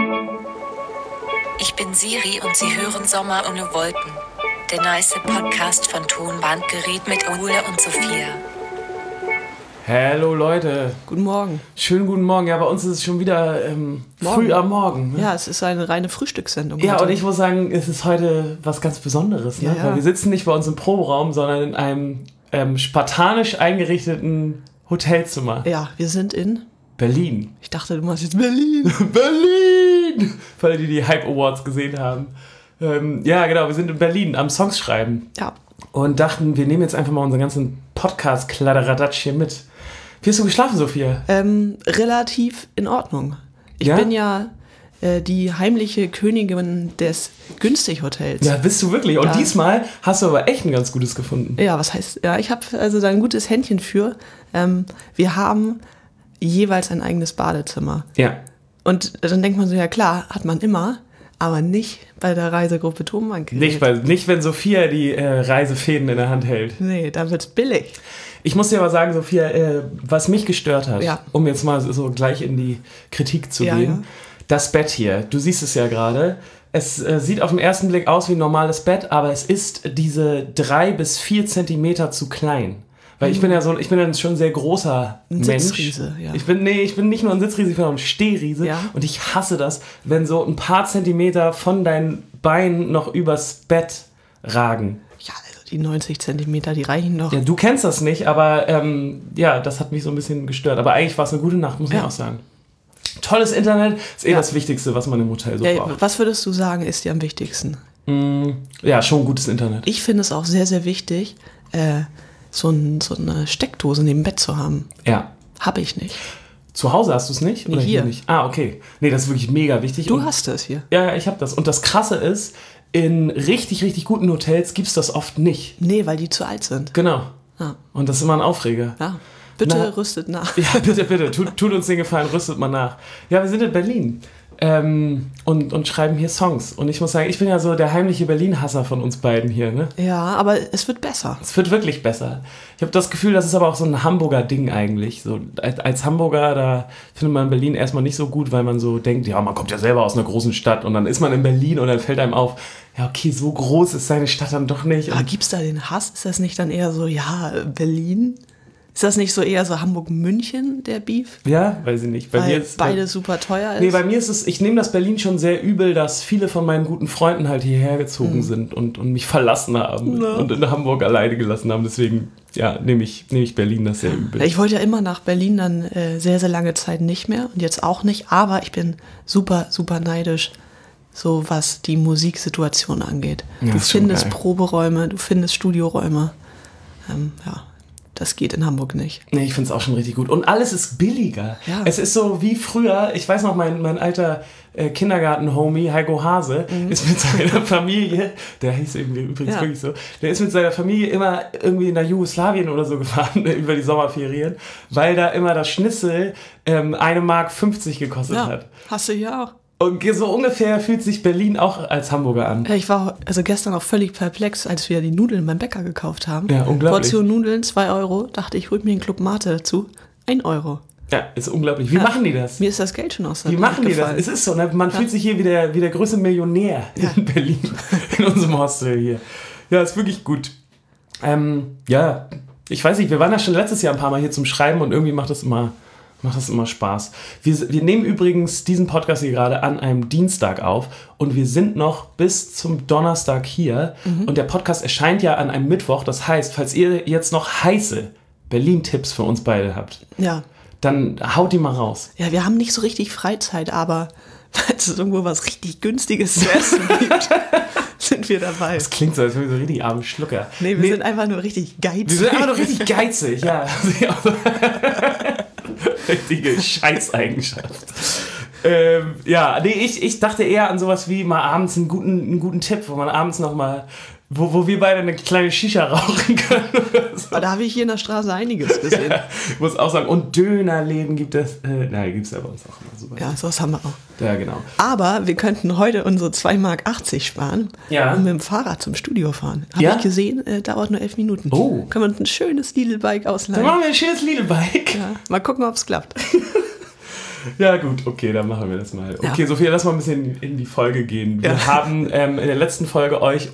Ich bin Siri und Sie hören Sommer ohne Wolken. Der nice Podcast von Tonbandgerät mit Ole und Sophia. Hallo Leute. Guten Morgen. Schönen guten Morgen. Ja, bei uns ist es schon wieder früh am Morgen. Ne? Ja, es ist eine reine Frühstückssendung. Ja, heute. und ich muss sagen, es ist heute was ganz Besonderes. Ne? Ja. Weil wir sitzen nicht bei uns im Proberaum, sondern in einem spartanisch eingerichteten Hotelzimmer. Ja, wir sind in Berlin. Ich dachte, du machst jetzt Berlin. Berlin! Für alle, die Hype Awards gesehen haben. Ja, genau, wir sind in Berlin am Songs schreiben. Ja. Und dachten, wir nehmen jetzt einfach mal unseren ganzen Podcast-Kladderadatsch hier mit. Wie hast du geschlafen, Sophia? Relativ in Ordnung. Ich bin ja die heimliche Königin des Günstig-Hotels. Ja, bist du wirklich. Und Ja. diesmal hast du aber echt ein ganz gutes gefunden. Ja, was heißt, ja, ich habe also da ein gutes Händchen für. Wir haben jeweils ein eigenes Badezimmer. Ja. Und dann denkt man so, ja klar, hat man immer, aber nicht bei der Reisegruppe Tonbandgerät. Nicht, wenn Sophia die Reisefäden in der Hand hält. Nee, da wird's billig. Ich muss dir aber sagen, Sophia, was mich gestört hat, Ja. um jetzt mal so gleich in die Kritik zu Ja, gehen, ja. das Bett hier, du siehst es ja gerade, es sieht auf den ersten Blick aus wie ein normales Bett, aber es ist diese 3 bis 4 Zentimeter zu klein. Weil ich bin ja schon ein sehr großer Ein Mensch. Sitzriese, ja. Ich bin nicht nur ein Sitzriese, ich bin auch ein Stehriese. Ja. Und ich hasse das, wenn so ein paar Zentimeter von deinen Beinen noch übers Bett ragen. Ja, also die 90 Zentimeter, die reichen doch. Ja, du kennst das nicht, aber ja, das hat mich so ein bisschen gestört. Aber eigentlich war es eine gute Nacht, muss man auch sagen. Tolles Internet ist Ja. das Wichtigste, was man im Hotel so Ja, braucht. was würdest du sagen, ist dir am wichtigsten? Ja, schon gutes Internet. Ich finde es auch sehr, sehr wichtig, so eine Steckdose neben dem Bett zu haben. Ja. Habe ich nicht. Zu Hause hast du es nicht? Nee, Oder hier. nicht? Ah, okay. Nee, das ist wirklich mega wichtig. Du Und- hast es hier. Ja, ich habe das. Und das Krasse ist, in richtig, richtig guten Hotels gibt es das oft nicht. Nee, weil die zu alt sind. Genau. Ja. Und das ist immer ein Aufreger. Ja. Bitte Na. rüstet nach. Ja, bitte. Tut uns den Gefallen, rüstet mal nach. Ja, wir sind in Berlin und schreiben hier Songs. Und ich muss sagen, ich bin ja so der heimliche Berlin-Hasser von uns beiden hier. Ne? Ja, aber es wird besser. Es wird wirklich besser. Ich habe das Gefühl, das ist aber auch so ein Hamburger Ding eigentlich. So, als Hamburger, da findet man Berlin erstmal nicht so gut, weil man so denkt, ja, man kommt ja selber aus einer großen Stadt und dann ist man in Berlin und dann fällt einem auf, ja, okay, so groß ist seine Stadt dann doch nicht. Aber gibt's da den Hass? Ist das nicht dann eher so, ja, Berlin? Ist das nicht so eher so Hamburg-München, der Beef? Ja, weiß ich nicht. Bei mir Weil ist, beides super teuer ist? Nee, bei mir ist es, ich nehme das Berlin schon sehr übel, dass viele von meinen guten Freunden halt hierher gezogen sind und mich verlassen haben und in Hamburg alleine gelassen haben. Deswegen, ja, nehme ich Berlin das sehr übel. Ich wollte ja immer nach Berlin dann sehr, sehr lange Zeit nicht mehr und jetzt auch nicht, aber ich bin super, super neidisch, so was die Musiksituation angeht. Ja, Du ist schon findest geil. Proberäume, du findest Studioräume. Ja, das geht in Hamburg nicht. Nee, ich finde es auch schon richtig gut. Und alles ist billiger. Ja. Es ist so wie früher, ich weiß noch, mein alter Kindergarten-Homie, Heiko Hase, ist mit seiner Familie, der hieß irgendwie übrigens Ja. wirklich so, der ist mit seiner Familie immer irgendwie nach Jugoslawien oder so gefahren über die Sommerferien, weil da immer das Schnitzel 1,50 Mark gekostet Ja, hat. hast du hier auch. Und so ungefähr fühlt sich Berlin auch als Hamburger an. Ja, ich war also gestern auch völlig perplex, als wir die Nudeln beim Bäcker gekauft haben. Ja, unglaublich. Portion Nudeln, 2 Euro. Dachte ich, hol mir einen Club Mate dazu. 1 Euro. Ja, ist unglaublich. Wie machen die das? Mir ist das Geld schon aus der Wie Hand machen die das? gefallen. Es ist so, ne? Man fühlt sich hier wie der größte Millionär in Berlin, in unserem Hostel hier. Ja, ist wirklich gut. Ja, ich weiß nicht, wir waren ja schon letztes Jahr ein paar Mal hier zum Schreiben und irgendwie macht das immer Spaß. Wir nehmen übrigens diesen Podcast hier gerade an einem Dienstag auf und wir sind noch bis zum Donnerstag hier und der Podcast erscheint ja an einem Mittwoch. Das heißt, falls ihr jetzt noch heiße Berlin-Tipps für uns beide habt, Ja. dann haut die mal raus. Ja, wir haben nicht so richtig Freizeit, aber falls es irgendwo was richtig Günstiges zu essen gibt, sind wir dabei. Das klingt so, als wären wir so richtig arme Schlucker. Nee, wir sind einfach nur richtig geizig. Wir sind einfach nur richtig geizig, ja. Richtige Scheißeigenschaft. Ja, nee, ich dachte eher an sowas wie mal abends einen guten Tipp, wo man abends nochmal, wo wir beide eine kleine Shisha rauchen können oder so. Aber da habe ich hier in der Straße einiges gesehen. Ja, ich muss auch sagen, und Dönerläden gibt es, nein, gibt es ja bei uns auch immer super. Ja, sowas haben wir auch. Ja, genau. Aber wir könnten heute unsere 2,80 Mark sparen Ja. und mit dem Fahrrad zum Studio fahren. Habe Ja? ich gesehen, dauert nur 11 Minuten. Oh. Können wir uns ein schönes Lidl-Bike Dann ausleihen. machen wir ein schönes Lidl-Bike. Ja, mal gucken, ob es klappt. Ja gut, okay, dann machen wir das mal. Okay, Ja. Sophia, lass mal ein bisschen in die Folge gehen. Wir haben in der letzten Folge euch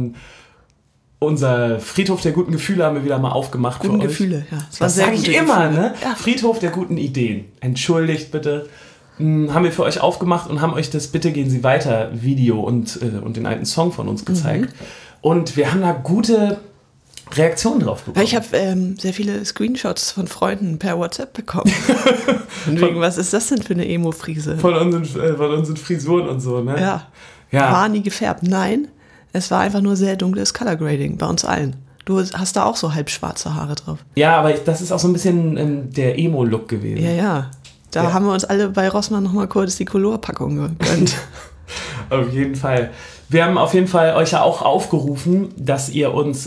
unser Friedhof der guten Gefühle haben wir wieder mal aufgemacht Guten für euch. Gefühle, ja. Das sage ich immer, ne? Ja. Friedhof der guten Ideen. Entschuldigt bitte. Haben wir für euch aufgemacht und haben euch das Bitte gehen Sie weiter Video und den alten Song von uns gezeigt. Und wir haben da gute Reaktionen drauf bekommen. Ich habe sehr viele Screenshots von Freunden per WhatsApp bekommen. Und wegen, was ist das denn für eine Emo-Friese? Von unseren Frisuren und so, ne? Ja. Ja. War nie gefärbt. Nein, es war einfach nur sehr dunkles Color Grading bei uns allen. Du hast da auch so halb schwarze Haare drauf. Ja, aber das ist auch so ein bisschen der Emo-Look gewesen. Ja. Da haben wir uns alle bei Rossmann nochmal kurz die Color-Packung gegönnt. Auf jeden Fall. Wir haben auf jeden Fall euch ja auch aufgerufen, dass ihr uns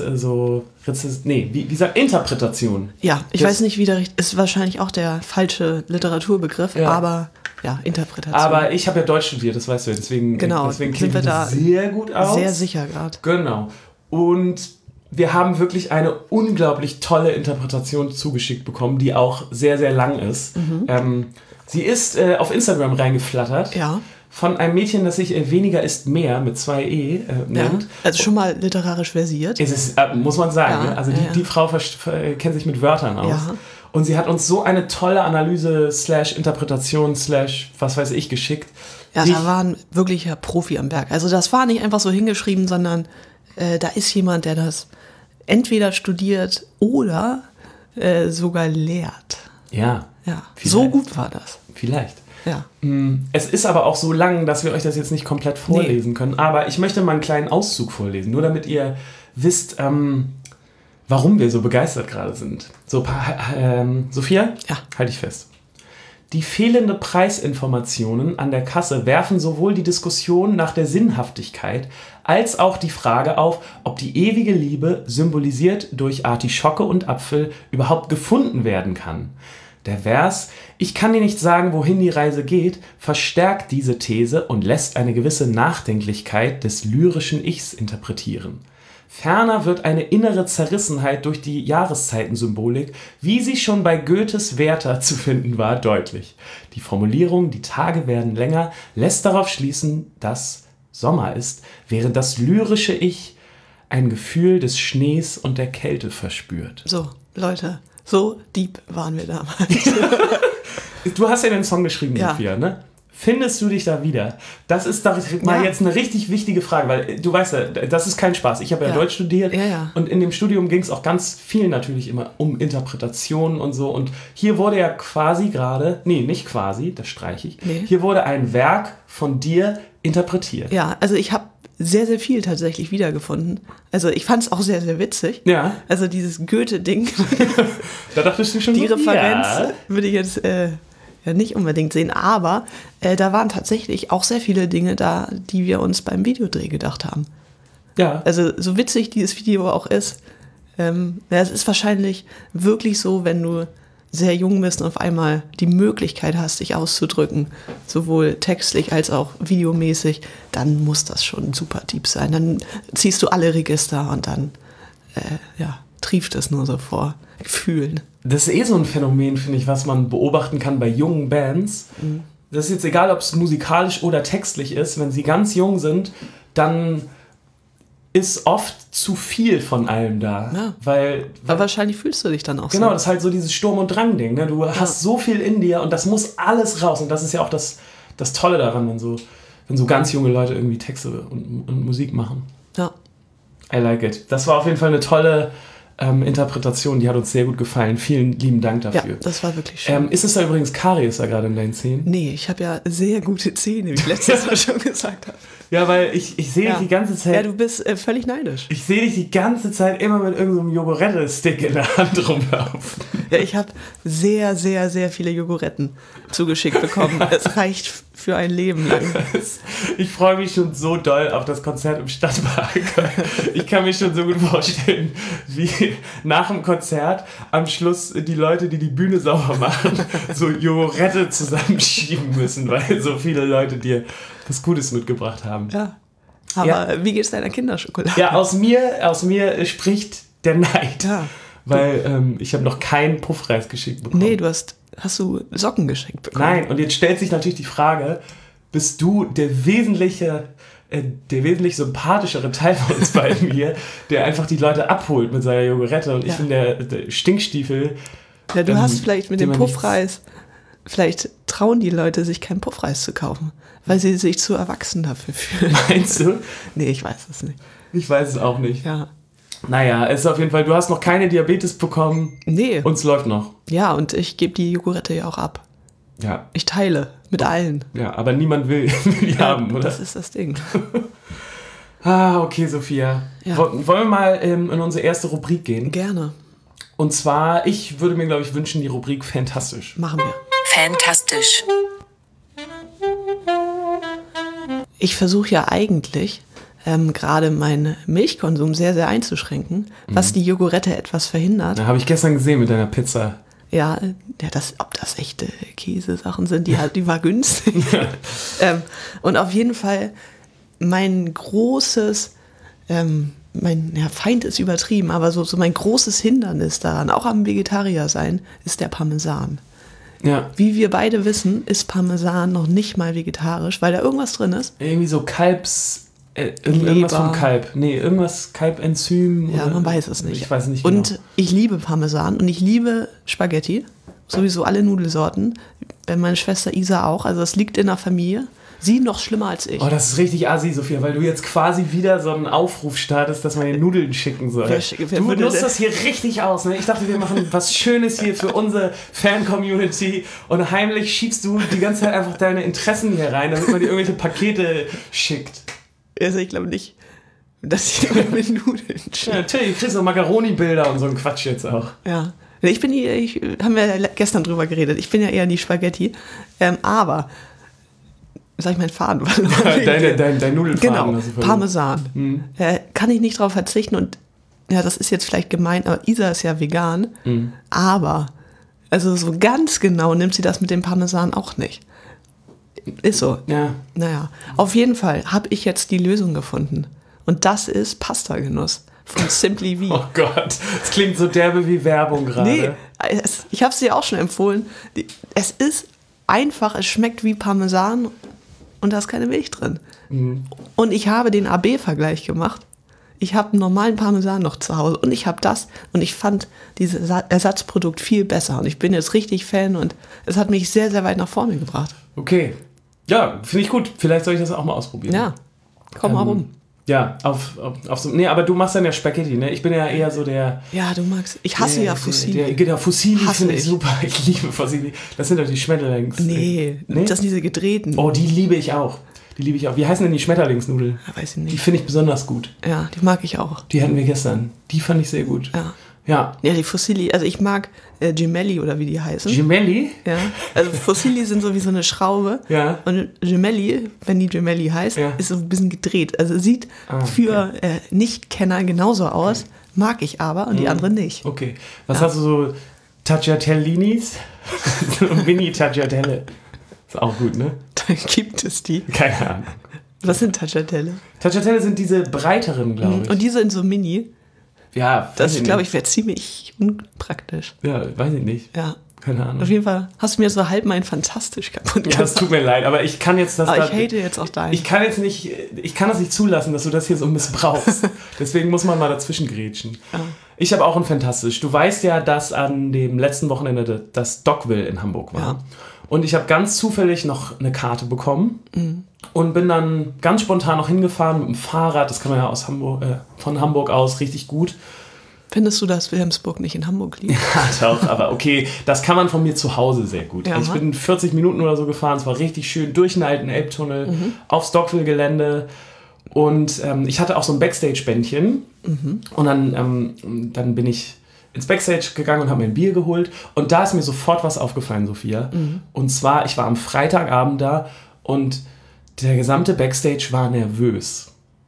Interpretation. Ja, ich weiß nicht, wie der ist wahrscheinlich auch der falsche Literaturbegriff, aber ja, Interpretation. Aber ich habe ja Deutsch studiert, das weißt du, deswegen sind kennen wir da sehr gut aus. sehr sicher gerade. Genau. Und wir haben wirklich eine unglaublich tolle Interpretation zugeschickt bekommen, die auch sehr, sehr lang ist. Sie ist auf Instagram reingeflattert. Ja. Von einem Mädchen, das sich Weniger ist mehr mit 2 E nennt. Also schon mal literarisch versiert. Es ist, muss man sagen. Ja, ne? Also die Frau kennt sich mit Wörtern aus. Ja. Und sie hat uns so eine tolle Analyse / Interpretation / was weiß ich geschickt. Ja, da war ein wirklicher Profi am Werk. Also das war nicht einfach so hingeschrieben, sondern da ist jemand, der das entweder studiert oder sogar lehrt. Ja. So gut war das. Vielleicht. Ja. Es ist aber auch so lang, dass wir euch das jetzt nicht komplett vorlesen können. Aber ich möchte mal einen kleinen Auszug vorlesen, nur damit ihr wisst, warum wir so begeistert gerade sind. So, Sophia? Ja. Halt dich fest. Die fehlende Preisinformationen an der Kasse werfen sowohl die Diskussion nach der Sinnhaftigkeit als auch die Frage auf, ob die ewige Liebe, symbolisiert durch Artischocke und Apfel, überhaupt gefunden werden kann. Der Vers „Ich kann dir nicht sagen, wohin die Reise geht" verstärkt diese These und lässt eine gewisse Nachdenklichkeit des lyrischen Ichs interpretieren. Ferner wird eine innere Zerrissenheit durch die Jahreszeitensymbolik, wie sie schon bei Goethes Werther zu finden war, deutlich. Die Formulierung „Die Tage werden länger" lässt darauf schließen, dass Sommer ist, während das lyrische Ich ein Gefühl des Schnees und der Kälte verspürt. So, Leute, so deep waren wir damals. Du hast ja den Song geschrieben, Ja. Sophia, ne? Findest du dich da wieder? Das ist doch mal jetzt eine richtig wichtige Frage, weil du weißt ja, das ist kein Spaß. Ich habe ja Deutsch studiert und in dem Studium ging es auch ganz viel natürlich immer um Interpretationen und so. Und hier wurde ja quasi gerade, nicht quasi, das streiche ich, hier wurde ein Werk von dir interpretiert. Ja, also ich habe sehr, sehr viel tatsächlich wiedergefunden. Also ich fand es auch sehr, sehr witzig. Ja. Also dieses Goethe-Ding, Da dachtest du schon die so, Referenz ja. würde ich jetzt ja nicht unbedingt sehen, aber da waren tatsächlich auch sehr viele Dinge da, die wir uns beim Videodreh gedacht haben. Ja. Also so witzig dieses Video auch ist, es ist wahrscheinlich wirklich so, wenn du sehr jung bist und auf einmal die Möglichkeit hast, dich auszudrücken, sowohl textlich als auch videomäßig, dann muss das schon super deep sein. Dann ziehst du alle Register und dann trieft es nur so vor Gefühlen. Das ist so ein Phänomen, finde ich, was man beobachten kann bei jungen Bands. Das ist jetzt egal, ob es musikalisch oder textlich ist. Wenn sie ganz jung sind, dann ist oft zu viel von allem da. Ja. Weil Aber wahrscheinlich fühlst du dich dann auch genau, so. das ist halt so dieses Sturm- und Drang-Ding. Ne? Du hast so viel in dir und das muss alles raus. Und das ist ja auch das Tolle daran, wenn so ganz junge Leute irgendwie Texte und Musik machen. Ja. I like it. Das war auf jeden Fall eine tolle Interpretation, die hat uns sehr gut gefallen. Vielen lieben Dank dafür. Ja, das war wirklich schön. Ist es da übrigens Karies da gerade in deinen Zähnen? Nee, ich habe ja sehr gute Zähne, wie ich letztes Mal schon gesagt habe. Ja, weil ich sehe dich die ganze Zeit. Ja, du bist völlig neidisch. Ich sehe dich die ganze Zeit immer mit irgendeinem Jogurette-Stick in der Hand rumlaufen. Ja, ich habe sehr, sehr, sehr viele Joguretten zugeschickt bekommen. Es reicht für ein Leben lang. Ich freue mich schon so doll auf das Konzert im Stadtpark. Ich kann mir schon so gut vorstellen, wie nach dem Konzert am Schluss die Leute, die die Bühne sauber machen, so Jogurette zusammenschieben müssen, weil so viele Leute dir was Gutes mitgebracht haben. Ja. Aber wie geht's deiner Kinderschokolade? Ja, aus mir spricht der Neid. Ja. weil ich habe noch keinen Puffreis geschickt bekommen. Nee, hast du Socken geschenkt bekommen? Nein, und jetzt stellt sich natürlich die Frage, bist du der wesentlich sympathischere Teil von uns beiden hier, der einfach die Leute abholt mit seiner Jogurette und ich bin der Stinkstiefel. Ja, du hast vielleicht mit dem dem man Puffreis, vielleicht trauen die Leute sich keinen Puffreis zu kaufen, weil sie sich zu erwachsen dafür fühlen. Meinst du? Nee, ich weiß es nicht. Ich weiß es auch nicht. Ja. Naja, es ist auf jeden Fall, du hast noch keine Diabetes bekommen. Nee. Und es läuft noch. Ja, und ich gebe die Jogurette ja auch ab. Ja. Ich teile mit allen. Ja, aber niemand will die haben, oder? Das ist das Ding. Okay, Sophia. Ja. Wollen wir mal in unsere erste Rubrik gehen? Gerne. Und zwar, ich würde mir, glaube ich, wünschen, die Rubrik Fantastisch. Machen wir. Fantastisch. Ich versuche ja eigentlich gerade meinen Milchkonsum sehr, sehr einzuschränken, was die Jogurette etwas verhindert. Da habe ich gestern gesehen mit deiner Pizza. Ja, ob das echte Käsesachen sind, die war günstig. Und auf jeden Fall mein großes, Feind ist übertrieben, aber so mein großes Hindernis daran, auch am Vegetarier sein, ist der Parmesan. Ja. Wie wir beide wissen, ist Parmesan noch nicht mal vegetarisch, weil da irgendwas drin ist. Irgendwie so irgendwas vom Kalb. Nee, irgendwas Kalbenzym. Ja, man weiß es nicht. Ich weiß nicht genau. Und ich liebe Parmesan und ich liebe Spaghetti. Sowieso alle Nudelsorten. Meine Schwester Isa auch. Also es liegt in der Familie. Sie noch schlimmer als ich. Oh, das ist richtig assi, Sophia, weil du jetzt quasi wieder so einen Aufruf startest, dass man dir Nudeln schicken soll. Wer du nutzt das hier richtig aus, ne? Ich dachte, wir machen was Schönes hier für unsere Fan-Community und heimlich schiebst du die ganze Zeit einfach deine Interessen hier rein, damit man dir irgendwelche Pakete schickt. Also ich glaube nicht, dass ich mit Nudeln schicke. Ja, natürlich, du kriegst so Macaroni-Bilder und so ein Quatsch jetzt auch. Ja. Haben wir ja gestern drüber geredet, ich bin ja eher die Spaghetti, aber sag ich meinen Faden verloren. Dein Nudelfaden. Genau, Parmesan. Kann ich nicht drauf verzichten und ja, das ist jetzt vielleicht gemein, aber Isa ist ja vegan, aber also so ganz genau nimmt sie das mit dem Parmesan auch nicht. Ist so. Ja. Naja, auf jeden Fall habe ich jetzt die Lösung gefunden und das ist Pastagenuss von Simply V. Oh Gott, das klingt so derbe wie Werbung gerade. Nee, ich habe es dir auch schon empfohlen. Es ist einfach, es schmeckt wie Parmesan und da ist keine Milch drin. Und ich habe den AB-Vergleich gemacht. Ich habe einen normalen Parmesan noch zu Hause und ich habe das und ich fand dieses Ersatzprodukt viel besser und ich bin jetzt richtig Fan und es hat mich sehr, sehr weit nach vorne gebracht. Okay. Ja, finde ich gut. Vielleicht soll ich das auch mal ausprobieren. Ja, komm mal rum. Ja, nee, aber du machst dann ja Spaghetti, ne? Ich bin ja eher so der... Ja, du magst... Ich hasse ja Fusilli. Genau, Fusilli finde ich super. Ich liebe Fusilli. Das sind doch die Schmetterlings... Nee, das sind diese gedrehten. Oh, die liebe ich auch. Wie heißen denn die Schmetterlingsnudeln? Ja, weiß ich nicht. Die finde ich besonders gut. Ja, die mag ich auch. Die hatten wir gestern. Die fand ich sehr gut. Ja. Ja. Ja, die Fusilli, also ich mag Gemelli oder wie die heißen. Gemelli? Ja. Also Fusilli sind so wie so eine Schraube. Ja. Und Gemelli, wenn die Gemelli heißt, ist so ein bisschen gedreht. Also sieht für Nicht-Kenner genauso aus, mag ich aber und die anderen nicht. Okay. Was hast du so? Tagliatellinis? So Mini-Tagliatelle. Ist auch gut, ne? Dann gibt es die. Keine Ahnung. Was sind Tagliatelle? Tagliatelle sind diese breiteren, glaube ich. Und die sind so mini. Ja, das glaube ich wäre ziemlich unpraktisch. Ja, weiß ich nicht. Ja. Keine Ahnung. Auf jeden Fall hast du mir so halb mein Fantastisch kaputt gemacht. Ja, das tut mir leid, aber ich kann jetzt das... Aber ich hate jetzt auch deinen. Ich kann das nicht zulassen, dass du das hier so missbrauchst. Deswegen muss man mal dazwischen grätschen. Ja. Ich habe auch ein Fantastisch. Du weißt ja, dass an dem letzten Wochenende das Dogville in Hamburg war. Ja. Und ich habe ganz zufällig noch eine Karte bekommen und bin dann ganz spontan noch hingefahren mit dem Fahrrad. Das kann man ja von Hamburg aus richtig gut. Findest du, dass Wilhelmsburg nicht in Hamburg liegt? Ja, doch, aber okay, das kann man von mir zu Hause sehr gut. Ja, ich bin 40 Minuten oder so gefahren, es war richtig schön, durch den alten Elbtunnel, aufs Dogville-Gelände und ich hatte auch so ein Backstage-Bändchen und dann bin ich ins Backstage gegangen und habe mir ein Bier geholt und da ist mir sofort was aufgefallen, Sophia. Und zwar, ich war am Freitagabend da und der gesamte Backstage war nervös.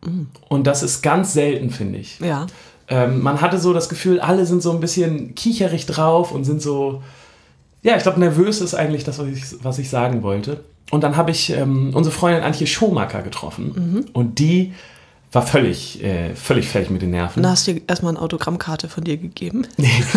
Und das ist ganz selten, finde ich. Ja. Man hatte so das Gefühl, alle sind so ein bisschen kicherig drauf und sind so, ja, ich glaube, nervös ist eigentlich das, was ich sagen wollte. Und dann habe ich unsere Freundin Antje Schomaker getroffen und die war völlig fertig mit den Nerven. Und da hast du dir erstmal eine Autogrammkarte von dir gegeben.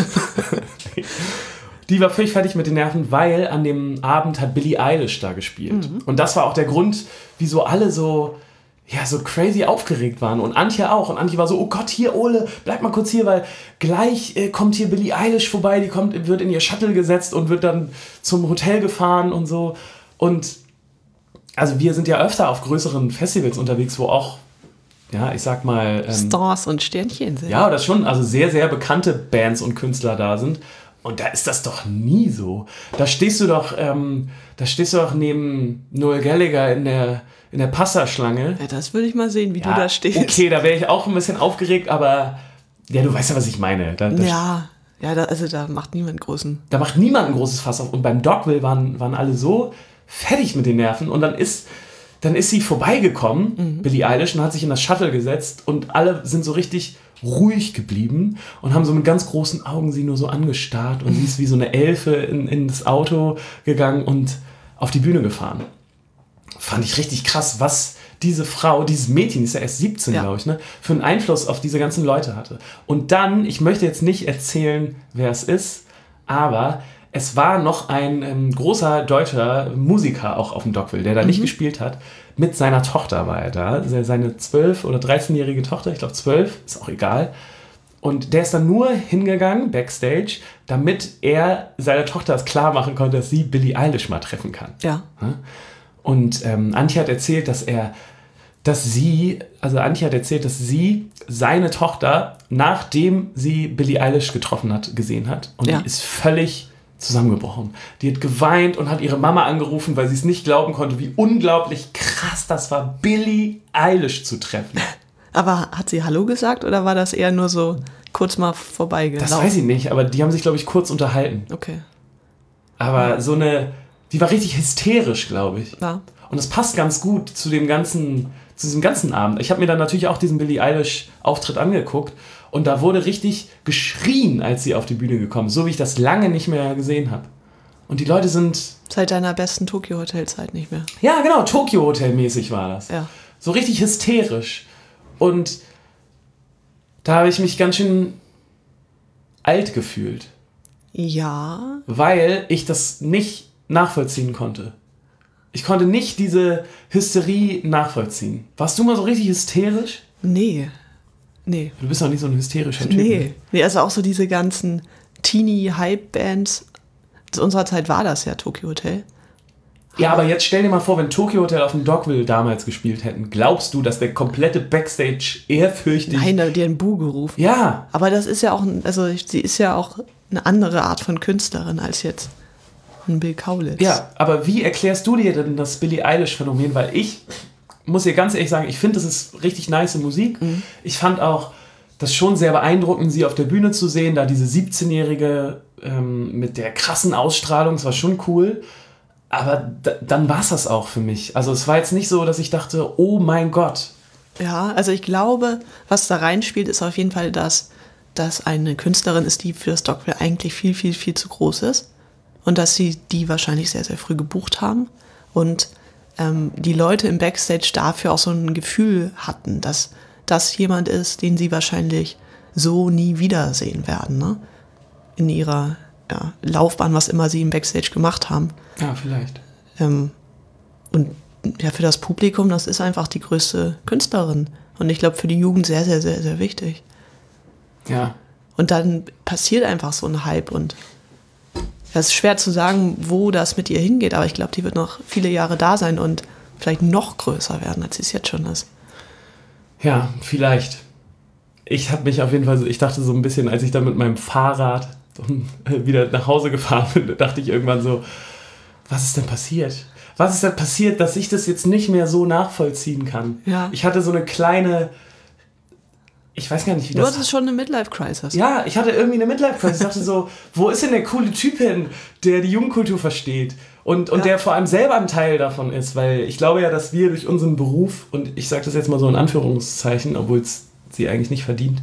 Die war völlig fertig mit den Nerven, weil an dem Abend hat Billie Eilish da gespielt. Und das war auch der Grund, wieso alle so crazy aufgeregt waren. Und Antje auch. Und Antje war so, oh Gott, hier, Ole, bleib mal kurz hier, weil gleich kommt hier Billie Eilish vorbei, wird in ihr Shuttle gesetzt und wird dann zum Hotel gefahren und so. Und also wir sind ja öfter auf größeren Festivals unterwegs, wo auch, ja, ich sag mal... Stars und Sternchen sind. Ja, oder schon, also sehr, sehr bekannte Bands und Künstler da sind. Und da ist das doch nie so. Da stehst du doch neben Noel Gallagher in der Passaschlange. Ja, das würde ich mal sehen, wie du da stehst. Okay, da wäre ich auch ein bisschen aufgeregt, aber ja, du weißt ja, was ich meine. Da macht niemand großen. Da macht niemand ein großes Fass auf. Und beim Dogville waren alle so fertig mit den Nerven. Und dann ist sie vorbeigekommen, Billie Eilish, und hat sich in das Shuttle gesetzt. Und alle sind so richtig ruhig geblieben und haben so mit ganz großen Augen sie nur so angestarrt. Und sie ist wie so eine Elfe in das Auto gegangen und auf die Bühne gefahren. Fand ich richtig krass, was diese Frau, dieses Mädchen, die ist ja erst 17, glaube ich, ne, für einen Einfluss auf diese ganzen Leute hatte. Und dann, ich möchte jetzt nicht erzählen, wer es ist, aber es war noch ein großer deutscher Musiker auch auf dem Dogville, der da nicht gespielt hat. Mit seiner Tochter war er da. Seine 12- oder 13-jährige Tochter, ich glaube 12, ist auch egal. Und der ist dann nur hingegangen, Backstage, damit er seiner Tochter es klar machen konnte, dass sie Billie Eilish mal treffen kann. Ja. Und Antje hat erzählt, dass sie seine Tochter, nachdem sie Billie Eilish getroffen hat, gesehen hat. Und die ist völlig zusammengebrochen. Die hat geweint und hat ihre Mama angerufen, weil sie es nicht glauben konnte, wie unglaublich krass das war, Billie Eilish zu treffen. Aber hat sie Hallo gesagt oder war das eher nur so kurz mal vorbeigelaufen? Das weiß ich nicht, aber die haben sich, glaube ich, kurz unterhalten. Okay. Aber die war richtig hysterisch, glaube ich. Ja. Und es passt ganz gut zu diesem ganzen Abend. Ich habe mir dann natürlich auch diesen Billie Eilish-Auftritt angeguckt und da wurde richtig geschrien, als sie auf die Bühne gekommen ist, so wie ich das lange nicht mehr gesehen habe. Und die Leute sind... Seit deiner besten Tokyo-Hotel-Zeit nicht mehr. Ja, genau, Tokyo-Hotel-mäßig war das. Ja. So richtig hysterisch. Und da habe ich mich ganz schön alt gefühlt. Ja. Weil ich das nicht nachvollziehen konnte. Ich konnte nicht diese Hysterie nachvollziehen. Warst du mal so richtig hysterisch? Nee. Du bist doch nicht so ein hysterischer Typ. Nee, also auch so diese ganzen Teenie-Hype-Bands. Zu unserer Zeit war das ja Tokyo Hotel. Ja, aber jetzt stell dir mal vor, wenn Tokyo Hotel auf dem Dogville damals gespielt hätten, glaubst du, dass der komplette Backstage ehrfürchtig... Nein, da hat die einen Bu gerufen. Ja. Aber das ist ja auch, sie ist ja auch eine andere Art von Künstlerin als jetzt ein Bill Kaulitz. Ja, aber wie erklärst du dir denn das Billie Eilish-Phänomen? Weil ich muss dir ganz ehrlich sagen, ich finde, das ist richtig nice Musik. Ich fand auch das schon sehr beeindruckend, sie auf der Bühne zu sehen, da diese 17-Jährige mit der krassen Ausstrahlung, das war schon cool. Aber dann war es das auch für mich. Also es war jetzt nicht so, dass ich dachte, oh mein Gott. Ja, also ich glaube, was da reinspielt, ist auf jeden Fall, dass eine Künstlerin ist, die für das Dogville eigentlich viel, viel, viel zu groß ist. Und dass sie die wahrscheinlich sehr, sehr früh gebucht haben. Und die Leute im Backstage dafür auch so ein Gefühl hatten, dass das jemand ist, den sie wahrscheinlich so nie wiedersehen werden, ne? In ihrer Laufbahn, was immer sie im Backstage gemacht haben. Ja, vielleicht. Und ja, für das Publikum, das ist einfach die größte Künstlerin. Und ich glaube, für die Jugend sehr, sehr, sehr, sehr wichtig. Ja. Und dann passiert einfach so ein Hype. Und es ist schwer zu sagen, wo das mit ihr hingeht. Aber ich glaube, die wird noch viele Jahre da sein und vielleicht noch größer werden, als sie es jetzt schon ist. Ja, vielleicht. Ich habe mich auf jeden Fall, ich dachte so ein bisschen, als ich dann mit meinem Fahrrad wieder nach Hause gefahren bin, dachte ich irgendwann so, was ist denn passiert? Was ist denn passiert, dass ich das jetzt nicht mehr so nachvollziehen kann? Ja. Ich hatte so eine kleine, ich weiß gar nicht, wie das... Du hattest schon eine Midlife-Crisis. Ja, ich hatte irgendwie eine Midlife-Crisis. Ich dachte so, wo ist denn der coole Typ hin, der die Jugendkultur versteht? Und der vor allem selber ein Teil davon ist, weil ich glaube ja, dass wir durch unseren Beruf, und ich sage das jetzt mal so in Anführungszeichen, obwohl es sie eigentlich nicht verdient,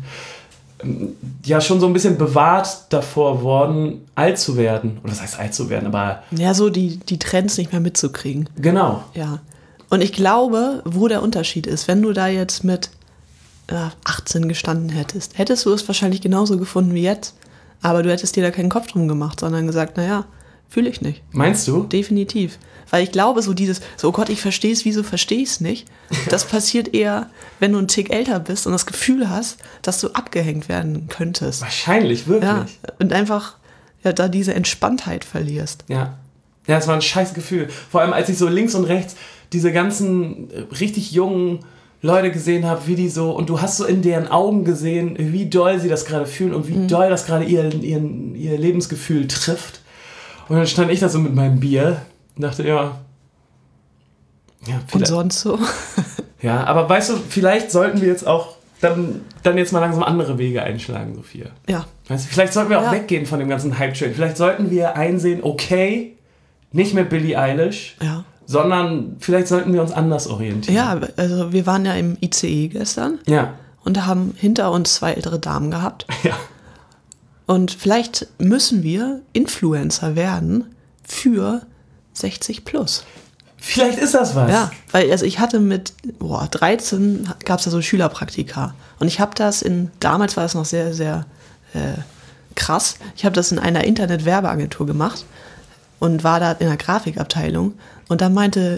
ja schon so ein bisschen bewahrt davor worden, alt zu werden. Oder was heißt alt zu werden, aber... Ja, so die Trends nicht mehr mitzukriegen. Genau. Ja. Und ich glaube, wo der Unterschied ist, wenn du da jetzt mit 18 gestanden hättest, hättest du es wahrscheinlich genauso gefunden wie jetzt. Aber du hättest dir da keinen Kopf drum gemacht, sondern gesagt, naja, fühle ich nicht. Meinst du? Definitiv. Weil ich glaube, so dieses, so oh Gott, ich verstehe es, wieso verstehe ich es nicht? Das passiert eher, wenn du einen Tick älter bist und das Gefühl hast, dass du abgehängt werden könntest. Wahrscheinlich, wirklich. Ja, und einfach da diese Entspanntheit verlierst. Ja. Ja, es war ein scheiß Gefühl. Vor allem, als ich so links und rechts diese ganzen richtig jungen Leute gesehen habe, wie die so, und du hast so in deren Augen gesehen, wie doll sie das gerade fühlen und wie doll das gerade ihr Lebensgefühl trifft. Und dann stand ich da so mit meinem Bier und dachte, ja und sonst so? Ja, aber weißt du, vielleicht sollten wir jetzt auch dann jetzt mal langsam andere Wege einschlagen, Sophia. Ja. Weißt du, vielleicht sollten wir auch weggehen von dem ganzen Hype-Train. Vielleicht sollten wir einsehen, okay, nicht mehr Billie Eilish, sondern vielleicht sollten wir uns anders orientieren. Ja, also wir waren ja im ICE gestern. Ja. Und da haben hinter uns 2 ältere Damen gehabt. Ja. Und vielleicht müssen wir Influencer werden für 60 plus. Vielleicht ist das was. Ja, weil also ich hatte mit 13 gab es ja so Schülerpraktika. Und ich habe das damals war das noch sehr, sehr krass. Ich habe das in einer Internet-Werbeagentur gemacht und war da in der Grafikabteilung. Und dann meinte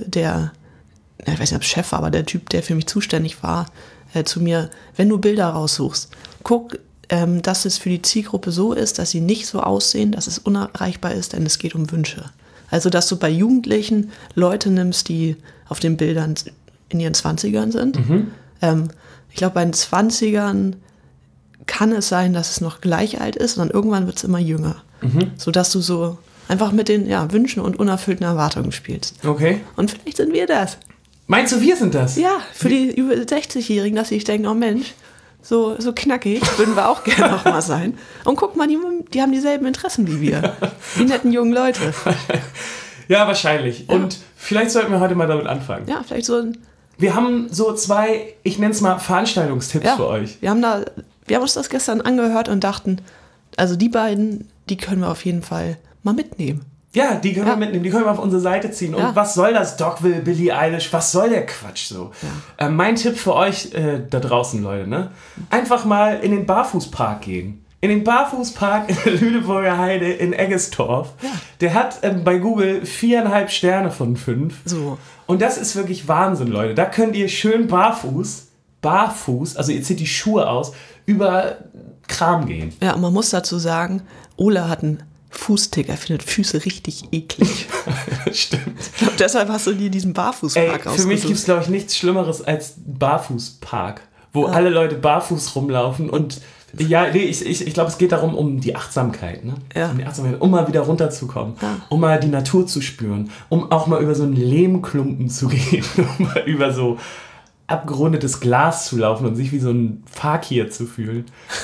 ich weiß nicht, ob es Chef war, aber der Typ, der für mich zuständig war, zu mir, wenn du Bilder raussuchst, guck, dass es für die Zielgruppe so ist, dass sie nicht so aussehen, dass es unerreichbar ist, denn es geht um Wünsche. Also, dass du bei Jugendlichen Leute nimmst, die auf den Bildern in ihren 20ern sind. Ich glaube, bei den 20ern kann es sein, dass es noch gleich alt ist und dann irgendwann wird es immer jünger. Sodass du so einfach mit den Wünschen und unerfüllten Erwartungen spielst. Okay. Und vielleicht sind wir das. Meinst du, wir sind das? Ja, für die über 60-Jährigen, dass sie sich denken, oh Mensch, so knackig würden wir auch gerne noch mal sein. Und guck mal, die haben dieselben Interessen wie wir. Die netten jungen Leute. Ja, wahrscheinlich. Ja. Und vielleicht sollten wir heute mal damit anfangen. Ja, vielleicht so Wir haben so 2, ich nenne es mal Veranstaltungstipps für euch. Wir haben uns das gestern angehört und dachten, also die beiden, die können wir auf jeden Fall mal mitnehmen. Ja, die können wir mitnehmen, die können wir auf unsere Seite ziehen. Und was soll das Dogville, Billie Eilish, was soll der Quatsch so? Ja. Mein Tipp für euch da draußen, Leute, ne? Einfach mal in den Barfußpark gehen. In den Barfußpark in der Lüneburger Heide in Eggestorf. Ja. Der hat bei Google 4,5 Sterne von 5. So. Und das ist wirklich Wahnsinn, Leute. Da könnt ihr schön barfuß, also ihr zieht die Schuhe aus, über Kram gehen. Ja, und man muss dazu sagen, Ola hat einen Fußtick, er findet Füße richtig eklig. Stimmt. Ich glaube, deshalb hast du dir diesen Barfußpark ausgesucht. Für mich gibt es, glaube ich, nichts Schlimmeres als Barfußpark, wo alle Leute barfuß rumlaufen und ich glaube, es geht darum, um die Achtsamkeit, ne? Ja. Um die Achtsamkeit, um mal wieder runterzukommen, um mal die Natur zu spüren, um auch mal über so einen Lehmklumpen zu gehen, um mal über so abgerundetes Glas zu laufen und sich wie so ein Fakir zu fühlen.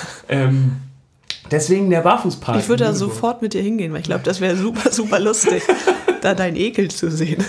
Deswegen der Barfußpark. Ich würde da sofort mit dir hingehen, weil ich glaube, das wäre super, super lustig, da deinen Ekel zu sehen.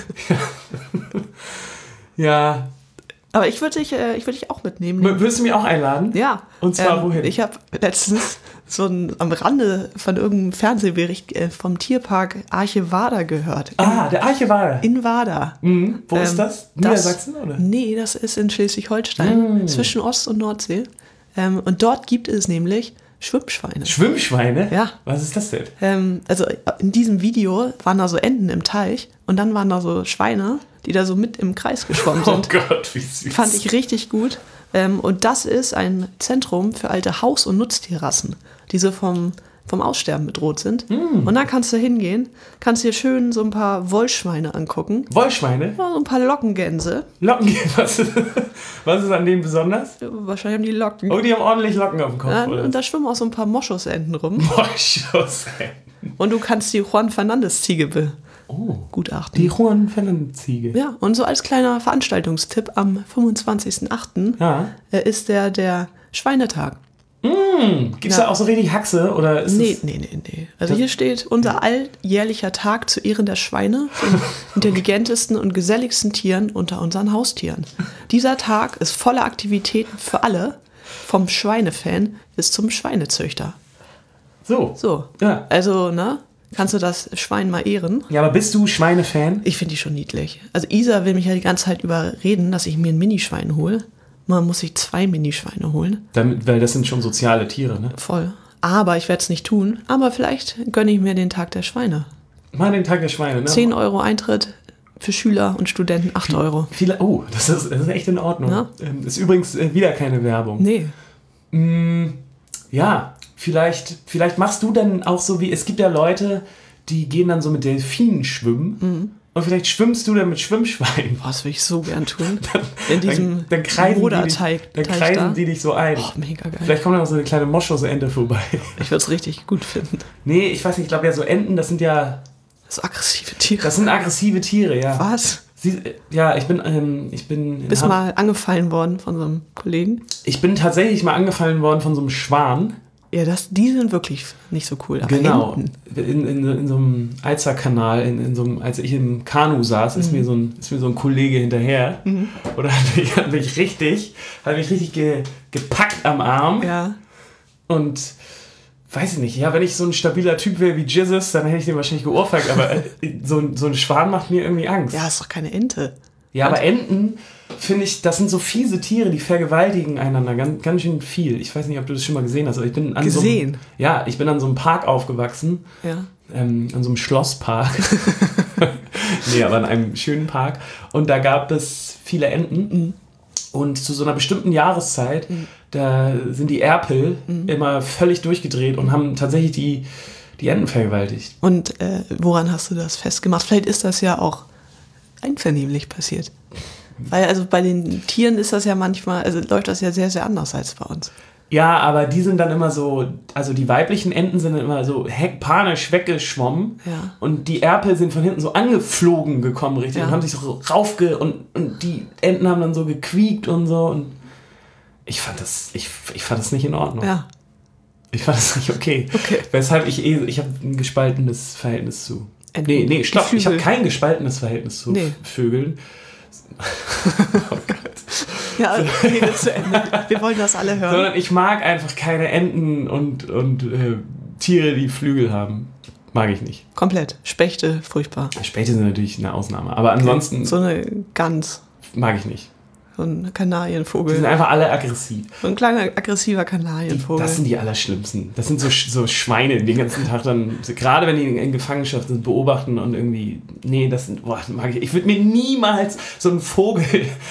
Ja. Aber ich würde dich auch mitnehmen. Würdest du mich auch einladen? Ja. Und zwar wohin? Ich habe letztens am Rande von irgendeinem Fernsehbericht vom Tierpark Arche Wader gehört. Der Arche Wader. In Wader. Wo ist das? Niedersachsen, oder? Nee, das ist in Schleswig-Holstein, zwischen Ost- und Nordsee. Und dort gibt es nämlich Schwimmschweine. Schwimmschweine? Ja. Was ist das denn? Also in diesem Video waren da so Enten im Teich und dann waren da so Schweine, die da so mit im Kreis geschwommen sind. Oh Gott, wie süß. Fand ich richtig gut. Und das ist ein Zentrum für alte Haus- und Nutztierrassen, die so vom Aussterben bedroht sind. Und da kannst du hingehen, kannst dir schön so ein paar Wollschweine angucken. Wollschweine? Ja, so ein paar Lockengänse. Lockengänse? Was ist an denen besonders? Wahrscheinlich haben die Locken. Oh, die haben ordentlich Locken auf dem Kopf, ja, oder? Und da schwimmen auch so ein paar Moschusenten rum. Moschusenten. Und du kannst die Juan Fernandes-Ziege begutachten. Die Juan Fernandes-Ziege. Ja, und so als kleiner Veranstaltungstipp, am 25.08. Ist der Schweinetag. Gibt es da auch so richtig Haxe? Oder ist Nee. Also hier steht, unser alljährlicher Tag zu Ehren der Schweine, den intelligentesten und geselligsten Tieren unter unseren Haustieren. Dieser Tag ist voller Aktivitäten für alle, vom Schweinefan bis zum Schweinezüchter. So. Ja. Also, kannst du das Schwein mal ehren? Ja, aber bist du Schweinefan? Ich finde die schon niedlich. Also Isa will mich ja die ganze Zeit überreden, dass ich mir ein Minischwein hole. man muss sich 2 Minischweine holen. Weil das sind schon soziale Tiere, ne? Voll. Aber ich werde es nicht tun. Aber vielleicht gönne ich mir den Tag der Schweine. Mal den Tag der Schweine, ne? 10 Euro Eintritt für Schüler und Studenten, 8 Euro. Das ist echt in Ordnung. Ja. Ist übrigens wieder keine Werbung. Nee. Ja, vielleicht machst du dann auch so wie, es gibt ja Leute, die gehen dann so mit Delfinen schwimmen. Und vielleicht schwimmst du dann mit Schwimmschweinen. Boah, das will ich so gern tun. In diesem Dann kreisen Moderteig. Dann kreisen die dich so ein. Oh, mega geil. Vielleicht kommt dann noch so eine kleine Moschusente vorbei. Ich würde es richtig gut finden. Nee, ich weiß nicht, ich glaube ja so Enten, das sind ja... So aggressive Tiere. Das sind aggressive Tiere, ja. Was? Ja, ich bin... Bist mal angefallen worden von so einem Kollegen? Ich bin tatsächlich mal angefallen worden von so einem Schwan. Ja, die sind wirklich nicht so cool. Aber Genau. Enten. In so einem Alzer-Kanal, als ich im Kanu saß, ist mir so ein Kollege hinterher. Oder hat mich richtig gepackt am Arm. Ja. Und weiß ich nicht, ja, wenn ich so ein stabiler Typ wäre wie Jesus, dann hätte ich den wahrscheinlich geohrfeigt. Aber so ein Schwan macht mir irgendwie Angst. Ja, ist doch keine Ente. Ja, aber Enten, finde ich, das sind so fiese Tiere, die vergewaltigen einander ganz schön viel. Ich weiß nicht, ob du das schon mal gesehen hast, aber ich bin an so einem Park aufgewachsen. Ja. An so einem Schlosspark. Nee, aber in einem schönen Park. Und da gab es viele Enten. Und zu so einer bestimmten Jahreszeit, da sind die Erpel immer völlig durchgedreht und haben tatsächlich die Enten vergewaltigt. Und woran hast du das festgemacht? Vielleicht ist das ja auch einvernehmlich passiert. Weil also bei den Tieren ist das ja manchmal, also läuft das ja sehr, sehr anders als bei uns. Ja, aber die sind dann immer so, also die weiblichen Enten sind dann immer so panisch weggeschwommen. Ja. Und die Erpel sind von hinten so angeflogen gekommen, richtig, und haben sich so und die Enten haben dann so gequiekt und so. Und ich fand das nicht in Ordnung. Ja. Ich fand das nicht okay. Weshalb ich habe ein gespaltenes Verhältnis zu. Enten. Nee, stopp, ich habe kein gespaltenes Verhältnis zu Vögeln. Oh Gott. Ja, Rede zu Ende. Wir wollen das alle hören. Sondern ich mag einfach keine Enten und Tiere, die Flügel haben. Mag ich nicht. Komplett. Spechte, furchtbar. Spechte sind natürlich eine Ausnahme. Aber ansonsten So eine Gans. mag ich nicht. So ein Die Kanarienvogel. sind einfach alle aggressiv. So ein kleiner, aggressiver Kanarienvogel. Das sind die Allerschlimmsten. Das sind so Schweine, die den ganzen Tag dann, gerade wenn die in Gefangenschaft sind, beobachten und irgendwie, das sind, mag ich. Ich würde mir niemals so einen Vogel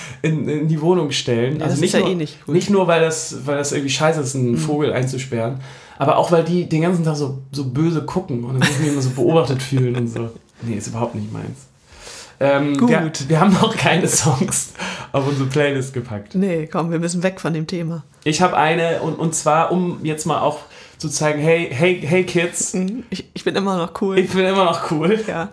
in die Wohnung stellen. Ja, also das nicht ist nur, nicht cool. Nicht nur, weil das irgendwie scheiße ist, einen Vogel einzusperren, aber auch, weil die den ganzen Tag so böse gucken und dann sich immer so beobachtet fühlen und so. Nee, ist überhaupt nicht meins. Gut. Wir haben noch keine Songs auf unsere Playlist gepackt. Nee, komm, wir müssen weg von dem Thema. Ich habe eine, und zwar, um jetzt mal auch zu zeigen, hey Kids. Ich bin immer noch cool. Ich bin immer noch cool. Ja.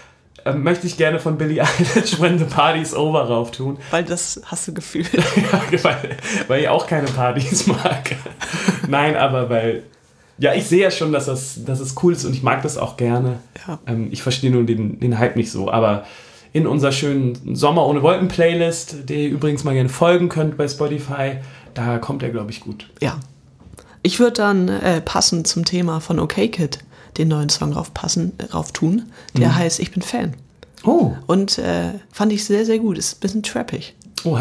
Möchte ich gerne von Billie Eilish When the Party's Over rauf tun. Weil das hast du gefühlt. Ja, weil ich auch keine Partys mag. Nein, aber weil... Ja, ich sehe ja schon, dass es cool ist und ich mag das auch gerne. Ja. Ich verstehe nur den Hype nicht so, aber... In unserer schönen Sommer ohne Wolken Playlist, der ihr übrigens mal gerne folgen könnt bei Spotify, da kommt er, glaube ich, gut. Ja. Ich würde dann passend zum Thema von OK Kid den neuen Song rauf tun. Der heißt Ich bin Fan. Oh. Und fand ich sehr, sehr gut. Ist ein bisschen trappig. Oh,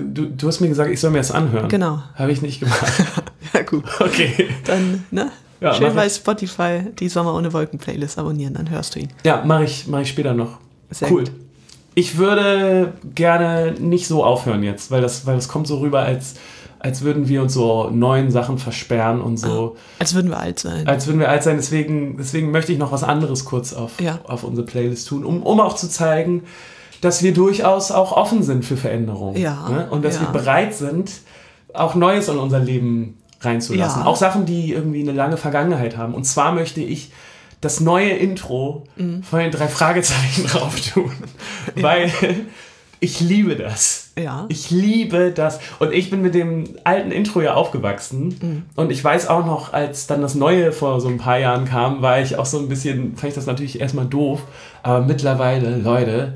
du hast mir gesagt, ich soll mir das anhören. Genau. Habe ich nicht gemacht. Ja, gut. Okay. Dann, ne? Ja, schön bei Spotify die Sommer ohne Wolken Playlist abonnieren, dann hörst du ihn. Ja, mach ich später noch. Sehr cool. gut. Ich würde gerne nicht so aufhören jetzt, weil das kommt so rüber, als würden wir uns so neuen Sachen versperren und so. Als würden wir alt sein. Deswegen möchte ich noch was anderes kurz auf unsere Playlist tun, um auch zu zeigen, dass wir durchaus auch offen sind für Veränderungen. Ja. Ne? Und dass wir bereit sind, auch Neues in unser Leben reinzulassen. Ja. Auch Sachen, die irgendwie eine lange Vergangenheit haben. Und zwar möchte ich das neue Intro von den 3 Fragezeichen drauf tun. Weil ich liebe das. Ja. Ich liebe das. Und ich bin mit dem alten Intro ja aufgewachsen. Und ich weiß auch noch, als dann das Neue vor so ein paar Jahren kam, war ich auch so ein bisschen, fand ich das natürlich erstmal doof. Aber mittlerweile, Leute,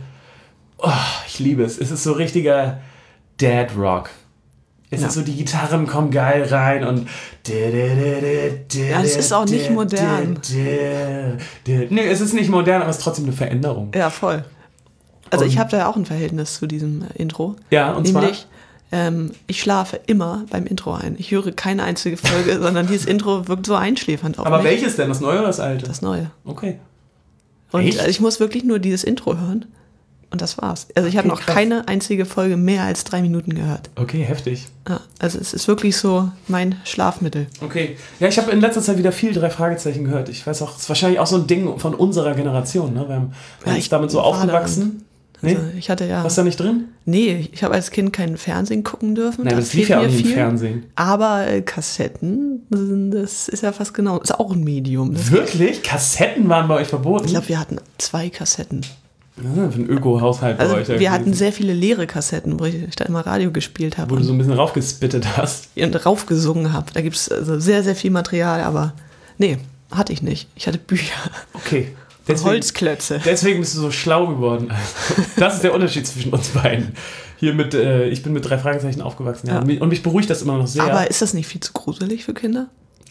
ich liebe es. Es ist so richtiger Dad Rock. Es ist so, die Gitarren kommen geil rein und ja, es ist auch nicht modern. Nee, es ist nicht modern, aber es ist trotzdem eine Veränderung. Ja, voll. Also ich habe da ja auch ein Verhältnis zu diesem Intro. Ja, und nämlich, Ich schlafe immer beim Intro ein. Ich höre keine einzige Folge, sondern dieses Intro wirkt so einschläfernd auf mich. Aber welches denn? Das Neue oder das Alte? Das Neue. Okay. Und Echt? ich muss wirklich nur dieses Intro hören. Und das war's. Also ich habe noch krass. keine einzige Folge mehr als 3 Minuten gehört. Okay, heftig. Ja, also es ist wirklich so mein Schlafmittel. Okay. Ja, ich habe in letzter Zeit wieder viel 3 Fragezeichen gehört. Ich weiß auch, es ist wahrscheinlich auch so ein Ding von unserer Generation. Ne? Wir haben ich damit so war aufgewachsen. Nee? Also ich hatte ja... Warst du da nicht drin? Nee, ich habe als Kind kein Fernsehen gucken dürfen. Nein, das lief ja auch nicht im Fernsehen. Aber Kassetten, das ist ja fast genau, ist auch ein Medium. Wirklich? Kassetten waren bei euch verboten? Ich glaube, wir hatten 2 Kassetten. Ja, für einen Öko-Haushalt bei Also euch. wir hatten sehr viele leere Kassetten, wo ich da immer Radio gespielt habe Wo du so ein bisschen raufgespittet hast. und raufgesungen habe. Da gibt es also sehr, sehr viel Material, aber nee, hatte ich nicht. Ich hatte Bücher. Okay. Und Holzklötze. Deswegen bist du so schlau geworden. Also, das ist der Unterschied zwischen uns beiden. Hier ich bin mit 3 Fragezeichen aufgewachsen. Ja. Und mich beruhigt das immer noch sehr. Aber ist das nicht viel zu gruselig für Kinder?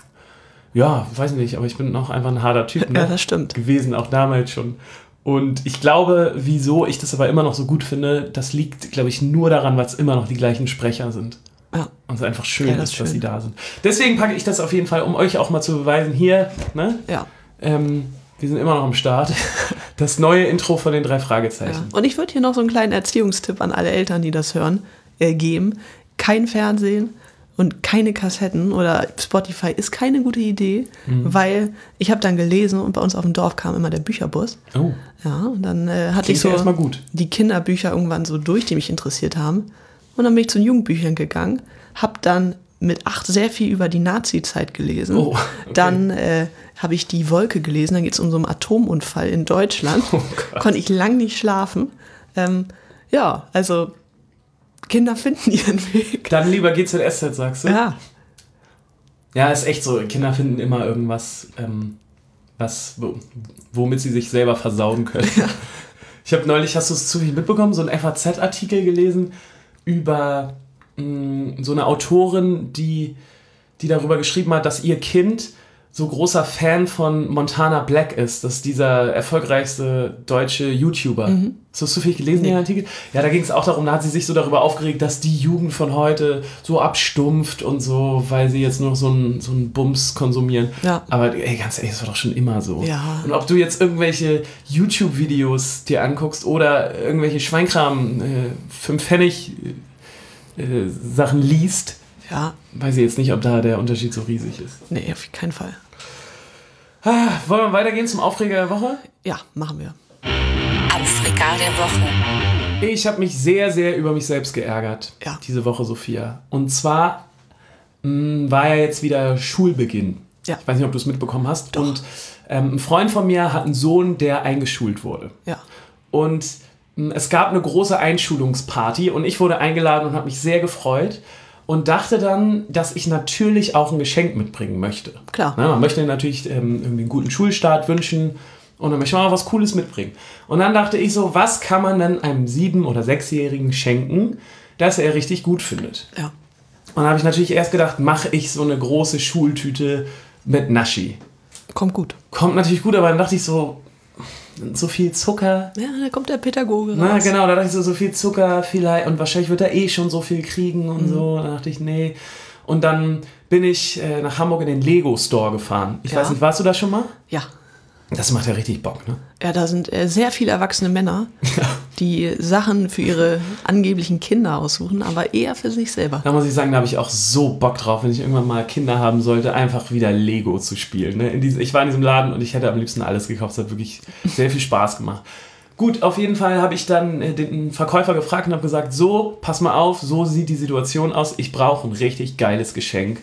Ja, weiß nicht, aber ich bin auch einfach ein harter Typ. Ne? Ja, das stimmt. Gewesen, auch damals schon. Und ich glaube, wieso ich das aber immer noch so gut finde, das liegt, glaube ich, nur daran, weil es immer noch die gleichen Sprecher sind. Ja. Und es einfach schön Ja, ist, schön. dass sie da sind. Deswegen packe ich das auf jeden Fall, um euch auch mal zu beweisen, hier, ne? Ja. Wir sind immer noch am Start. Das neue Intro von den 3 Fragezeichen. Und ich würde hier noch so einen kleinen Erziehungstipp an alle Eltern, die das hören, geben. Kein Fernsehen und keine Kassetten oder Spotify ist keine gute Idee, weil ich habe dann gelesen und bei uns auf dem Dorf kam immer der Bücherbus. Oh. Ja, und dann hatte Klingt ich so ja erstmal gut. die Kinderbücher irgendwann so durch, die mich interessiert haben. Und dann bin ich zu den Jugendbüchern gegangen, habe dann mit 8 sehr viel über die Nazi-Zeit gelesen. Oh, okay. Dann habe ich Die Wolke gelesen, dann geht es um so einen Atomunfall in Deutschland. Oh Gott. Konnte ich lang nicht schlafen. Ja, also Kinder finden ihren Weg. Dann lieber GZSZ, sagst du? Ja, Ja, ist echt so. Kinder finden immer irgendwas, womit sie sich selber versauen können. Ja. Ich habe neulich, hast du es zufällig mitbekommen, so einen FAZ-Artikel gelesen über so eine Autorin, die darüber geschrieben hat, dass ihr Kind so großer Fan von Montana Black ist. Das ist dieser erfolgreichste deutsche YouTuber. Hast du das zufällig gelesen, den Artikel? Ja, da ging es auch darum, da hat sie sich so darüber aufgeregt, dass die Jugend von heute so abstumpft und so, weil sie jetzt nur noch so einen Bums konsumieren. Ja. Aber ey, ganz ehrlich, das war doch schon immer so. Ja. Und ob du jetzt irgendwelche YouTube-Videos dir anguckst oder irgendwelche Schweinkram 5 Pfennig Sachen liest, ja, weiß ich jetzt nicht, ob da der Unterschied so riesig ist. nee, auf keinen Fall. Wollen wir weitergehen zum Aufreger der Woche? Ja, machen wir. Aufreger der Woche. Ich habe mich sehr, sehr über mich selbst geärgert, Ja. diese Woche, Sophia. Und zwar war ja jetzt wieder Schulbeginn. Ja. Ich weiß nicht, ob du es mitbekommen hast. Doch. Und ein Freund von mir hat einen Sohn, der eingeschult wurde. Ja. Und es gab eine große Einschulungsparty und ich wurde eingeladen und habe mich sehr gefreut und dachte dann, dass ich natürlich auch ein Geschenk mitbringen möchte. Klar. Ja, man möchte natürlich irgendwie einen guten Schulstart wünschen und dann möchte man auch was Cooles mitbringen. Und dann dachte ich so, was kann man denn einem 7- oder 6-Jährigen schenken, das er richtig gut findet? Ja. Und dann habe ich natürlich erst gedacht, mache ich so eine große Schultüte mit Naschi. Kommt gut. Kommt natürlich gut, aber dann dachte ich so viel Zucker. Ja, da kommt der Pädagoge raus. Na genau, da dachte ich so viel Zucker vielleicht und wahrscheinlich wird er schon so viel kriegen und so. Da dachte ich, nee. Und dann bin ich nach Hamburg in den Lego Store gefahren. Ich weiß nicht, warst du da schon mal? Ja. Das macht ja richtig Bock, ne? Ja, da sind sehr viele erwachsene Männer, die Sachen für ihre angeblichen Kinder aussuchen, aber eher für sich selber. Da muss ich sagen, da habe ich auch so Bock drauf, wenn ich irgendwann mal Kinder haben sollte, einfach wieder Lego zu spielen. Ne? Ich war in diesem Laden und ich hätte am liebsten alles gekauft. Es hat wirklich sehr viel Spaß gemacht. Gut, auf jeden Fall habe ich dann den Verkäufer gefragt und habe gesagt, so, pass mal auf, so sieht die Situation aus. Ich brauche ein richtig geiles Geschenk.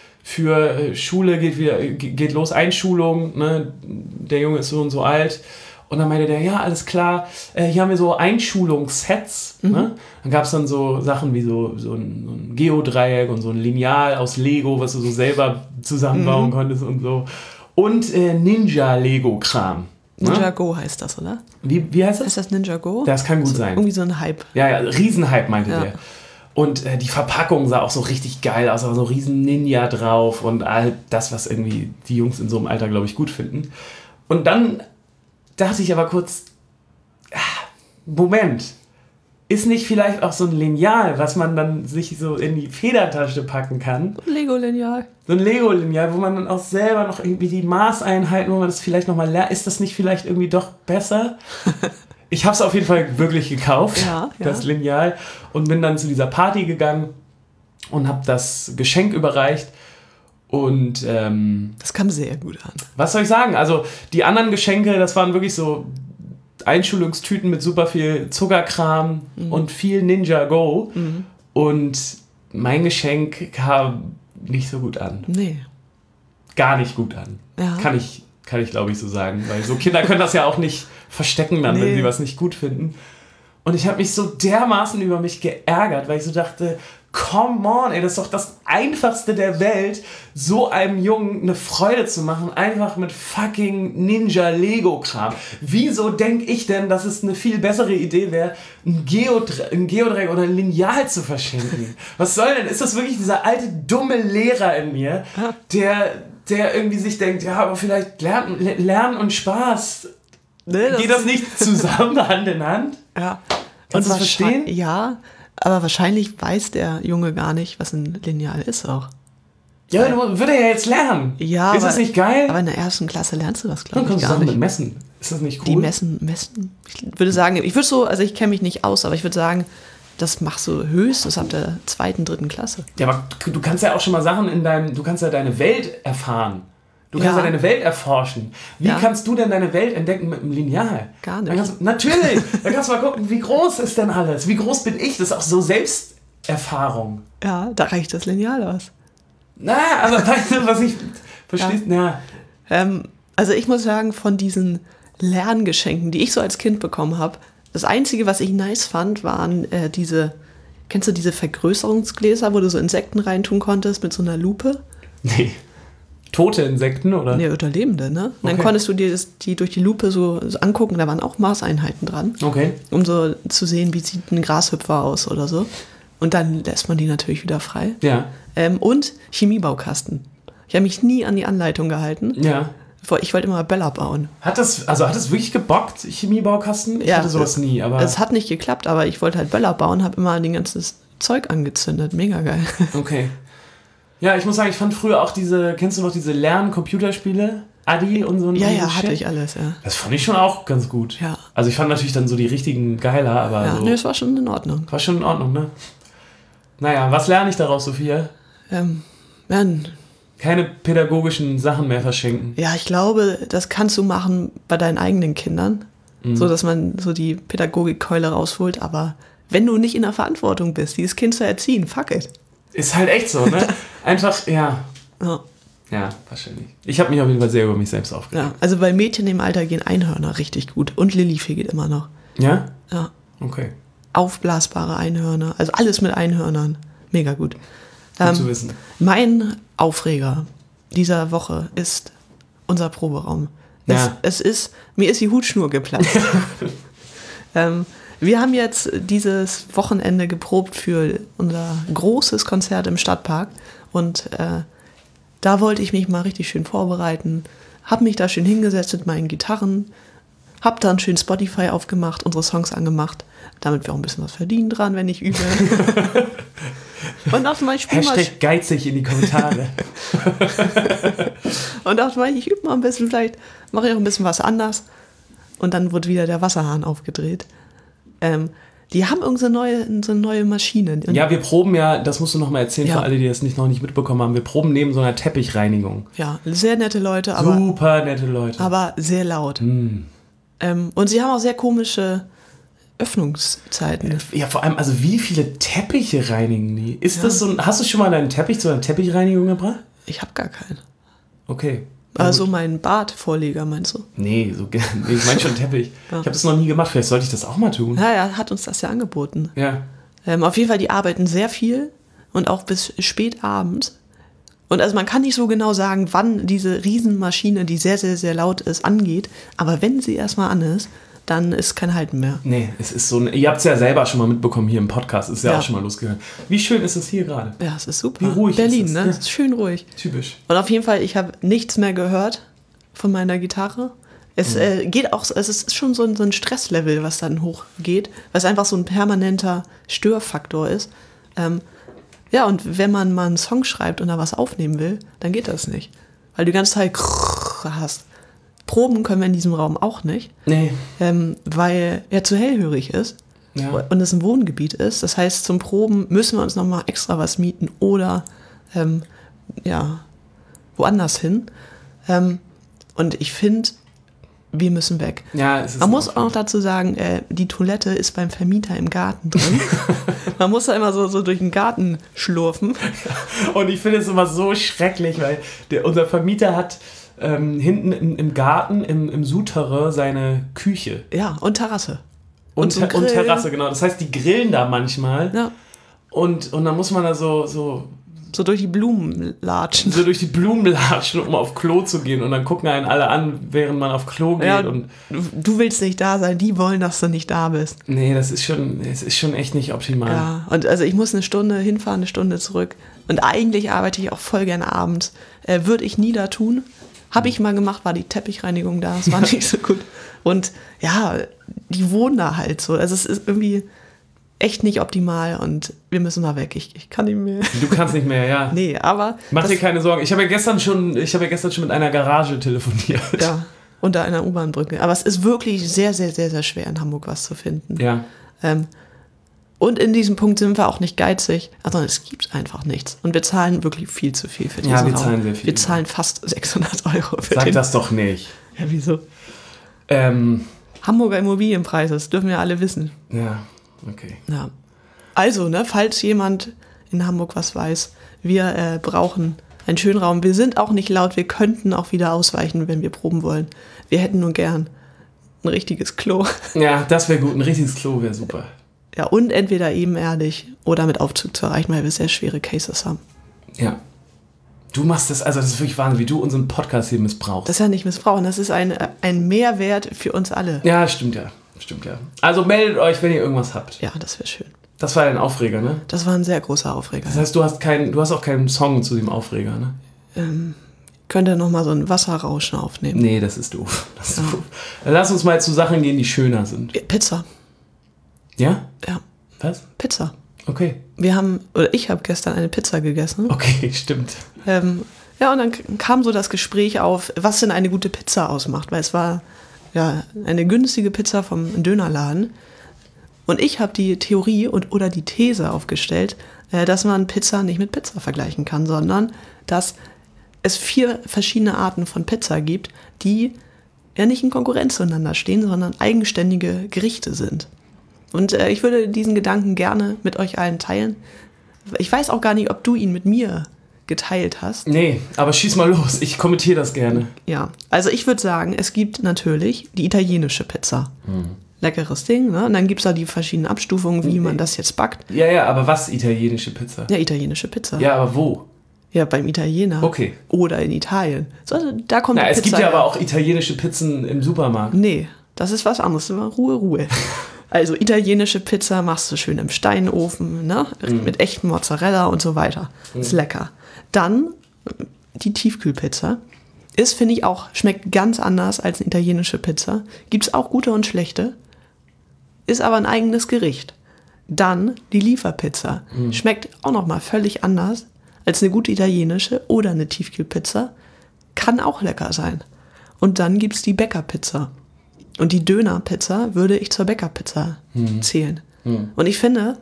Für Schule geht los, Einschulung, ne? Der Junge ist so und so alt. Und dann meinte der, ja, alles klar, hier haben wir so Einschulungssets. Ne? Dann gab es dann so Sachen wie so ein Geodreieck und so ein Lineal aus Lego, was du so selber zusammenbauen konntest und so. Und Ninja-Lego-Kram. Ninja Go heißt das, oder? Wie heißt das? Ist das Ninja Go? Das kann gut so, sein. Irgendwie so ein Hype. Ja, Riesenhype meinte Ja. der. Und die Verpackung sah auch so richtig geil aus, aber so riesen Ninja drauf und all das, was irgendwie die Jungs in so einem Alter, glaube ich, gut finden. Und dann dachte ich aber kurz, Moment, ist nicht vielleicht auch so ein Lineal, was man dann sich so in die Federtasche packen kann? Lego-Lineal. So ein Lego-Lineal, wo man dann auch selber noch irgendwie die Maßeinheiten, wo man das vielleicht nochmal lernt. Ist das nicht vielleicht irgendwie doch besser? Ich habe es auf jeden Fall wirklich gekauft, das Lineal, und bin dann zu dieser Party gegangen und habe das Geschenk überreicht. Und das kam sehr gut an. Was soll ich sagen? Also die anderen Geschenke, das waren wirklich so Einschulungstüten mit super viel Zuckerkram und viel Ninja Go. Und mein Geschenk kam nicht so gut an. Nee. Gar nicht gut an. Ja. Kann ich glaube ich so sagen. Weil so Kinder können das ja auch nicht verstecken dann, wenn sie was nicht gut finden. Und ich habe mich so dermaßen über mich geärgert, weil ich so dachte, come on, ey, das ist doch das Einfachste der Welt, so einem Jungen eine Freude zu machen, einfach mit fucking Ninja-Lego-Kram. Wieso denke ich denn, dass es eine viel bessere Idee wäre, ein Geodreieck oder ein Lineal zu verschenken? Was soll denn? Ist das wirklich dieser alte, dumme Lehrer in mir, der irgendwie sich denkt, ja, aber vielleicht Lernen und Spaß, geht das nicht zusammen Hand in Hand? Ja. Kannst du das verstehen? Ja, aber wahrscheinlich weiß der Junge gar nicht, was ein Lineal ist auch. Ja, würde er ja jetzt lernen. Ja, ist das nicht geil? Aber in der 1. Klasse lernst du das, glaube ich, Dann gar kannst du nicht. mit messen. Ist das nicht cool? Die messen. Ich würde sagen, ich kenne mich nicht aus, aber ich würde sagen, das machst du höchstens ab der 2., 3. Klasse. Ja, aber du kannst ja auch schon mal Sachen du kannst ja deine Welt erfahren. Du kannst ja deine Welt erforschen. Wie kannst du denn deine Welt entdecken mit einem Lineal? Gar nicht. Natürlich! Da kannst du mal gucken, wie groß ist denn alles? Wie groß bin ich? Das ist auch so Selbsterfahrung. Ja, da reicht das Lineal aus. Na, aber weißt du, was ich... Verstehst? Ja. Also ich muss sagen, von diesen Lerngeschenken, die ich so als Kind bekommen habe, das Einzige, was ich nice fand, waren kennst du diese Vergrößerungsgläser, wo du so Insekten reintun konntest mit so einer Lupe? Nee. Tote Insekten, oder? Nee, oder lebende, ne? Und dann konntest du dir die durch die Lupe so angucken, da waren auch Maßeinheiten dran. Okay. Um so zu sehen, wie sieht ein Grashüpfer aus oder so. Und dann lässt man die natürlich wieder frei. Ja. Und Chemiebaukasten. Ich habe mich nie an die Anleitung gehalten. Ja. Ich wollte immer Böller bauen. Hat das wirklich gebockt, Chemiebaukasten? Ich hatte sowas nie, aber... Es hat nicht geklappt, aber ich wollte halt Böller bauen, habe immer ein ganzes Zeug angezündet. Mega geil. Okay. Ja, ich muss sagen, ich fand früher auch kennst du noch diese Lern-Computerspiele? Adi und so ein Ja, hatte ich alles, ja. Das fand ich schon auch ganz gut. Ja. Also ich fand natürlich dann so die richtigen geiler, aber Ja, so... nee, es war schon in Ordnung. War schon in Ordnung, ne? Naja, was lerne ich daraus, Sophia? Keine pädagogischen Sachen mehr verschenken. Ja, ich glaube, das kannst du machen bei deinen eigenen Kindern, so dass man so die Pädagogikkeule rausholt, aber wenn du nicht in der Verantwortung bist, dieses Kind zu erziehen, fuck it. Ist halt echt so, ne? Einfach, ja. Ja, wahrscheinlich. Ich habe mich auf jeden Fall sehr über mich selbst aufgeregt. Ja, also bei Mädchen im Alter gehen Einhörner richtig gut und Lilifee geht immer noch. Ja? Ja. Okay. Aufblasbare Einhörner, also alles mit Einhörnern. Mega gut. Gut zu wissen. Mein Aufreger dieser Woche ist unser Proberaum. Ja. Mir ist die Hutschnur geplatzt. Wir haben jetzt dieses Wochenende geprobt für unser großes Konzert im Stadtpark und da wollte ich mich mal richtig schön vorbereiten, habe mich da schön hingesetzt mit meinen Gitarren, habe dann schön Spotify aufgemacht, unsere Songs angemacht, damit wir auch ein bisschen was verdienen dran, wenn ich übe. Und dachte mal, ich Hashtag geizig in die Kommentare. Und dachte mal, ich übe mal ein bisschen, vielleicht mache ich auch ein bisschen was anders. Und dann wurde wieder der Wasserhahn aufgedreht. Die haben so eine neue Maschine. Ja, wir proben ja, das musst du noch mal erzählen Ja. für alle, die das noch nicht mitbekommen haben, wir proben neben so einer Teppichreinigung. Ja, sehr nette Leute, aber Super nette Leute. sehr laut. Und sie haben auch sehr komische Öffnungszeiten. Ja, vor allem, also wie viele Teppiche reinigen die? Hast du schon mal deinen Teppich zu einer Teppichreinigung gebracht? Ich habe gar keinen. Okay. Also mein Badvorleger, meinst du? Nee, ich meine schon Teppich. Ja. Ich habe das noch nie gemacht, vielleicht sollte ich das auch mal tun. Ja, er hat uns das ja angeboten. Ja. Auf jeden Fall, die arbeiten sehr viel und auch bis spät abends. Und also man kann nicht so genau sagen, wann diese Riesenmaschine, die sehr, sehr, sehr laut ist, angeht. Aber wenn sie erstmal an ist, dann ist kein Halten mehr. Nee, es ist so, ihr habt es ja selber schon mal mitbekommen hier im Podcast, ist ja Ja. auch schon mal losgegangen. Wie schön ist es hier gerade? Ja, es ist super. Wie ruhig Berlin, ist es, ne? ja. Es ist schön ruhig. Typisch. Und auf jeden Fall, ich habe nichts mehr gehört von meiner Gitarre. Es geht auch, es ist schon so ein Stresslevel, was dann hochgeht, was einfach so ein permanenter Störfaktor ist. Ja, und wenn man mal einen Song schreibt und da was aufnehmen will, dann geht das nicht. Weil du die ganze Zeit hast. Proben können wir in diesem Raum auch nicht. Nee. Weil er zu hellhörig ist und es ein Wohngebiet ist. Das heißt, zum Proben müssen wir uns nochmal extra was mieten oder woanders hin. Und ich finde, wir müssen weg. Ja, es ist Man muss auch noch dazu sagen, die Toilette ist beim Vermieter im Garten drin. Man muss da immer so durch den Garten schlurfen. Und ich finde es immer so schrecklich, weil unser Vermieter hat hinten im Garten, im Souterrain, seine Küche. Ja, und Terrasse. Und so Terrasse, genau. Das heißt, die grillen da manchmal. Ja. Und dann muss man da so durch die Blumen latschen. So durch die Blumen latschen, um auf Klo zu gehen. Und dann gucken einen alle an, während man auf Klo geht. Ja, und du willst nicht da sein, die wollen, dass du nicht da bist. Nee, es ist schon echt nicht optimal. Ja, und also ich muss eine Stunde hinfahren, eine Stunde zurück. Und eigentlich arbeite ich auch voll gerne abends. Würde ich nie da tun. Habe ich mal gemacht, war die Teppichreinigung da. Das war nicht so gut. Und ja, die wohnen da halt so. Also es ist irgendwie echt nicht optimal und wir müssen mal weg. Ich kann nicht mehr. Du kannst nicht mehr, ja. Nee, aber... Mach dir keine Sorgen. Ich habe ja gestern schon mit einer Garage telefoniert. Ja, unter einer U-Bahn-Brücke. Aber es ist wirklich sehr, sehr, sehr, sehr schwer, in Hamburg was zu finden. Ja. Und in diesem Punkt sind wir auch nicht geizig. Also es gibt einfach nichts. Und wir zahlen wirklich viel zu viel für diesen Raum. Ja, wir zahlen sehr viel. Wir zahlen fast 600 Euro für Sag das doch nicht. Ja, wieso? Hamburger Immobilienpreise, das dürfen wir alle wissen. Ja, okay. Ja. Also, falls jemand in Hamburg was weiß, wir brauchen einen schönen Raum. Wir sind auch nicht laut, wir könnten auch wieder ausweichen, wenn wir proben wollen. Wir hätten nur gern ein richtiges Klo. Ja, das wäre gut, ein richtiges Klo wäre super. Ja, und entweder ebenerdig oder mit Aufzug zu erreichen, weil wir sehr schwere Cases haben. Ja. Du machst das, also das ist wirklich Wahnsinn, wie du unseren Podcast hier missbrauchst. Das ist ja nicht missbrauchen, das ist ein Mehrwert für uns alle. Ja, stimmt ja. Also meldet euch, wenn ihr irgendwas habt. Ja, das wäre schön. Das war ein Aufreger, ne? Das war ein sehr großer Aufreger. Das heißt, du hast auch keinen Song zu dem Aufreger, ne? Könnt ihr nochmal so ein Wasserrauschen aufnehmen? Nee, das ist doof. Doof. Dann lass uns mal zu Sachen gehen, die schöner sind. Pizza. Ja? Ja. Was? Pizza. Okay. Ich habe gestern eine Pizza gegessen. Okay, stimmt. Ja, und dann kam so das Gespräch auf, was denn eine gute Pizza ausmacht, weil es war ja eine günstige Pizza vom Dönerladen. Und ich habe die Theorie oder die These aufgestellt, dass man Pizza nicht mit Pizza vergleichen kann, sondern dass es 4 verschiedene Arten von Pizza gibt, die ja nicht in Konkurrenz zueinander stehen, sondern eigenständige Gerichte sind. Und ich würde diesen Gedanken gerne mit euch allen teilen. Ich weiß auch gar nicht, ob du ihn mit mir geteilt hast. Nee, aber schieß mal los. Ich kommentiere das gerne. Ja, also ich würde sagen, es gibt natürlich die italienische Pizza. Leckeres Ding, ne? Und dann gibt es da die verschiedenen Abstufungen, wie man das jetzt backt. Ja, aber was italienische Pizza? Ja, italienische Pizza. Ja, aber wo? Ja, beim Italiener. Okay. Oder in Italien. So, da kommt die es Pizza gibt ja her. aber auch italienische Pizzen im Supermarkt. Nee, das ist was anderes. Ruhe. Also italienische Pizza machst du schön im Steinofen, ne? Mit echtem Mozzarella und so weiter. Ist lecker. Dann die Tiefkühlpizza. Finde ich auch, schmeckt ganz anders als eine italienische Pizza. Gibt es auch gute und schlechte. Ist aber ein eigenes Gericht. Dann die Lieferpizza. Schmeckt auch nochmal völlig anders als eine gute italienische oder eine Tiefkühlpizza. Kann auch lecker sein. Und dann gibt es die Bäckerpizza. Und die Dönerpizza würde ich zur Bäckerpizza zählen. Und ich finde,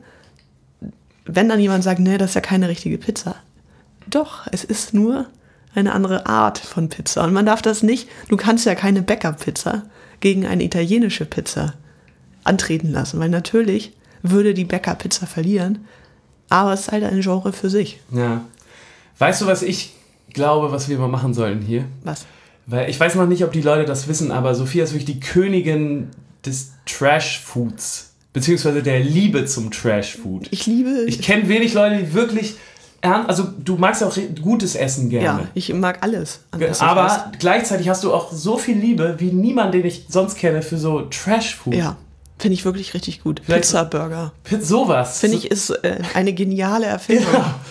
wenn dann jemand sagt, nee, das ist ja keine richtige Pizza. Doch, es ist nur eine andere Art von Pizza. Und man darf das nicht, du kannst ja keine Bäckerpizza gegen eine italienische Pizza antreten lassen. Weil natürlich würde die Bäckerpizza verlieren, aber es ist halt ein Genre für sich. Ja. Weißt du, was ich glaube, was wir mal machen sollen hier? Was? Weil ich weiß noch nicht, ob die Leute das wissen, aber Sophia ist wirklich die Königin des Trash-Foods. Beziehungsweise der Liebe zum Trash-Food. Ich kenne wenig Leute, die wirklich... Also du magst ja auch gutes Essen gerne. Ja, ich mag alles. Aber gleichzeitig hast du auch so viel Liebe wie niemand, den ich sonst kenne, für so Trash-Food. Ja, finde ich wirklich richtig gut. Vielleicht Pizza, Burger. Sowas. Finde ich ist eine geniale Erfindung. Ja.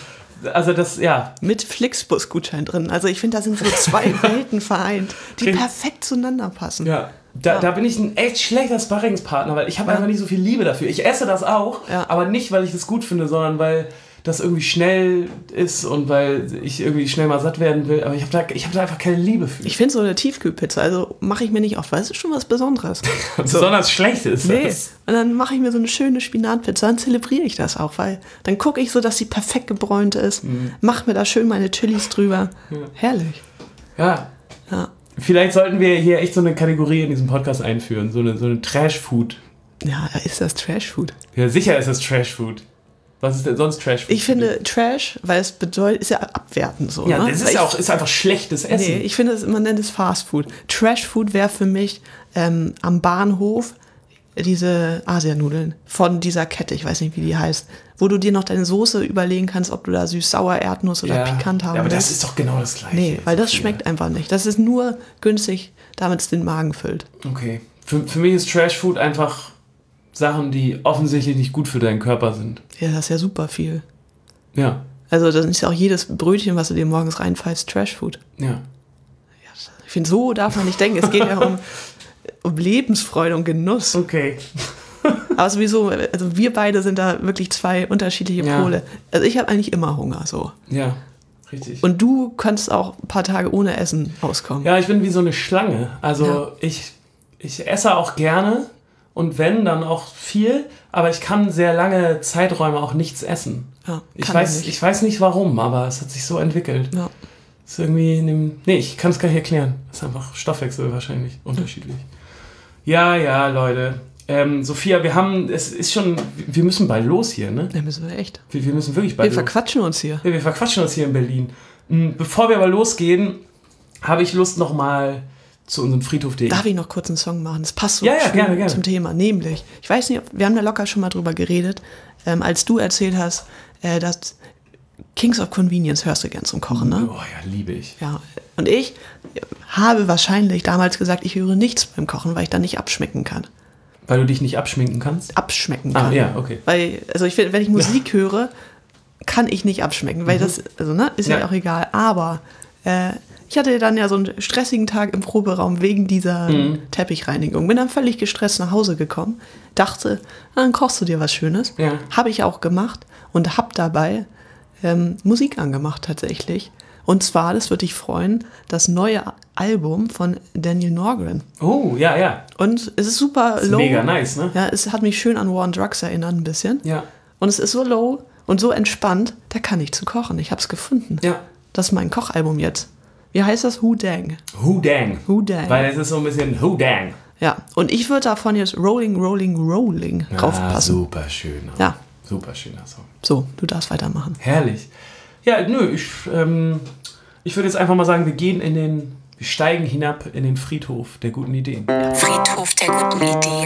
also das, ja. Mit Flixbus-Gutschein drin. Also ich finde, da sind so zwei Welten vereint, die perfekt zueinander passen. Ja. Da bin ich ein echt schlechter Sparringspartner, weil ich habe einfach nicht so viel Liebe dafür. Ich esse das auch, aber nicht, weil ich das gut finde, sondern weil das irgendwie schnell ist und weil ich irgendwie schnell mal satt werden will. Aber ich hab da einfach keine Liebe für. Ich finde so eine Tiefkühlpizza, also mache ich mir nicht oft, weil es ist schon was Besonderes. Besonders schlecht ist Nee. das. Und dann mache ich mir so eine schöne Spinatpizza, dann zelebriere ich das auch, weil dann gucke ich so, dass sie perfekt gebräunt ist, mache mir da schön meine Chilis drüber. Ja. Herrlich. Ja. Ja. Vielleicht sollten wir hier echt so eine Kategorie in diesem Podcast einführen, so eine Trash-Food. Ja, ist das Trash-Food? Ja, sicher ist das Trash-Food. Was ist denn sonst Trash-Food? Ich finde Trash, weil es bedeutet, ist ja abwertend so. Ja, ne? das ist ja auch ist einfach schlechtes Essen. Nee, ich finde, man nennt es Fast-Food. Trash-Food wäre für mich am Bahnhof diese Asianudeln von dieser Kette, ich weiß nicht, wie die heißt, wo du dir noch deine Soße überlegen kannst, ob du da süß-sauer, Erdnuss oder pikant haben willst. Ja, aber willst. das ist doch genau das Gleiche. Nee, weil das schmeckt einfach nicht. Das ist nur günstig, damit es den Magen füllt. Okay. Für mich ist Trash-Food einfach Sachen, die offensichtlich nicht gut für deinen Körper sind. Ja, das ist ja super viel. Ja. Also dann ist ja auch jedes Brötchen, was du dir morgens reinpfeifst, Trash-Food. Ja. Ich finde, so darf man nicht denken. Es geht ja um Lebensfreude und Genuss. Okay. Aber sowieso, also wir beide sind da wirklich zwei unterschiedliche Pole. Also ich habe eigentlich immer Hunger, so. Ja, richtig. Und du kannst auch ein paar Tage ohne Essen auskommen. Ja, ich bin wie so eine Schlange. Also ich esse auch gerne und wenn, dann auch viel, aber ich kann sehr lange Zeiträume auch nichts essen. Ja, ich weiß nicht warum, aber es hat sich so entwickelt. Ja. Ist irgendwie ich kann es gar nicht erklären. Das ist einfach Stoffwechsel wahrscheinlich unterschiedlich. Ja, Leute. Sophia, wir müssen bald los hier, ne? Ja, müssen wir echt. Wir müssen wirklich bald Wir verquatschen uns hier. Ja, wir verquatschen uns hier in Berlin. Bevor wir aber losgehen, habe ich Lust nochmal zu unserem Friedhof.de. Darf ich noch kurz einen Song machen? Das passt so schön gerne. zum Thema. Nämlich, ich weiß nicht, wir haben da locker schon mal drüber geredet, als du erzählt hast, dass Kings of Convenience hörst du gern zum Kochen, ne? Oh ja, liebe ich. Ja, und ich habe wahrscheinlich damals gesagt, ich höre nichts beim Kochen, weil ich da nicht abschmecken kann. Weil du dich nicht abschminken kannst? Abschmecken kann. Ah, ja, okay. Weil, also ich finde, wenn ich Musik höre, kann ich nicht abschmecken, weil das, also ne, ist ja auch egal. Aber ich hatte dann ja so einen stressigen Tag im Proberaum wegen dieser Teppichreinigung. Bin dann völlig gestresst nach Hause gekommen, dachte, dann kochst du dir was Schönes. Ja. Habe ich auch gemacht und habe dabei Musik angemacht tatsächlich. Und zwar, das würde dich freuen, das neue Album von Daniel Norgren. Oh, ja. Und es ist super low. Mega nice, ne? Ja, es hat mich schön an War on Drugs erinnert ein bisschen. Ja. Und es ist so low und so entspannt, da kann ich zu kochen. Ich habe es gefunden. Ja. Das ist mein Kochalbum jetzt. Wie heißt das? Who Dang. Who Dang. Who Dang. Weil es ist so ein bisschen Who Dang. Ja, und ich würde davon jetzt Rolling, Rolling, Rolling draufpassen. Super schön. Ja. Super schöner Song. So, du darfst weitermachen. Herrlich. Ja, ich würde jetzt einfach mal sagen, wir steigen hinab in den Friedhof der guten Ideen. Friedhof der guten Ideen.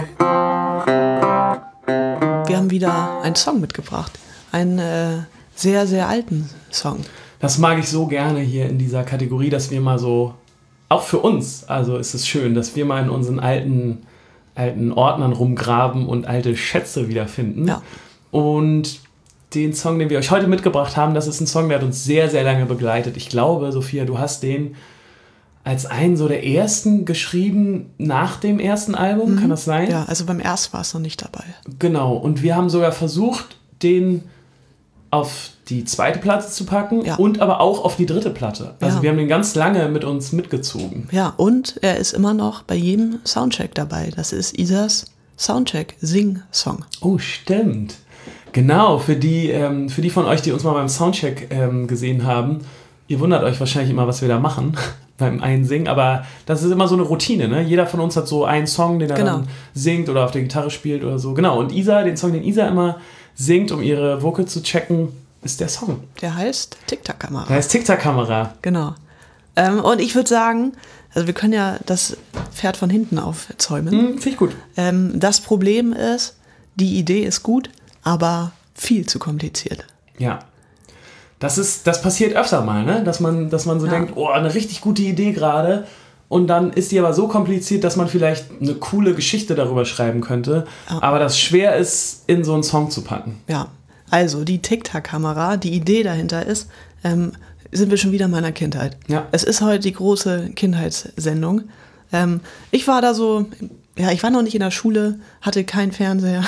Wir haben wieder einen Song mitgebracht. Einen sehr, sehr alten Song. Das mag ich so gerne hier in dieser Kategorie, dass wir mal so, auch für uns, also ist es schön, dass wir mal in unseren alten Ordnern rumgraben und alte Schätze wiederfinden. Ja. Und den Song, den wir euch heute mitgebracht haben, das ist ein Song, der hat uns sehr, sehr lange begleitet. Ich glaube, Sophia, du hast den als einen so der ersten geschrieben nach dem ersten Album, kann das sein? Ja, also beim ersten war es noch nicht dabei. Genau, und wir haben sogar versucht, den auf die zweite Platte zu packen und aber auch auf die dritte Platte. Also wir haben den ganz lange mit uns mitgezogen. Ja, und er ist immer noch bei jedem Soundcheck dabei. Das ist Isas Soundcheck-Sing-Song. Oh, stimmt. Genau, für die von euch, die uns mal beim Soundcheck gesehen haben, ihr wundert euch wahrscheinlich immer, was wir da machen beim Einsingen, aber das ist immer so eine Routine, ne? Jeder von uns hat so einen Song, den er dann singt oder auf der Gitarre spielt oder so. Genau, und den Song, den Isa immer singt, um ihre Vocal zu checken, ist der Song. Der heißt Tic-Tac-Kamera. Der heißt Tic-Tac-Kamera. Genau. Und ich würde sagen, also wir können ja das Pferd von hinten aufzäumen. Finde ich gut. Das Problem ist, die Idee ist gut, aber viel zu kompliziert. Ja. Das passiert öfter mal, ne? Dass man so denkt, oh, eine richtig gute Idee gerade. Und dann ist die aber so kompliziert, dass man vielleicht eine coole Geschichte darüber schreiben könnte. Ja. Aber das schwer ist, in so einen Song zu packen. Ja. Also die Tic-Tac-Kamera, die Idee dahinter ist, sind wir schon wieder in meiner Kindheit. Ja. Es ist heute die große Kindheitssendung. Ich war da so, ja, ich war noch nicht in der Schule, hatte keinen Fernseher,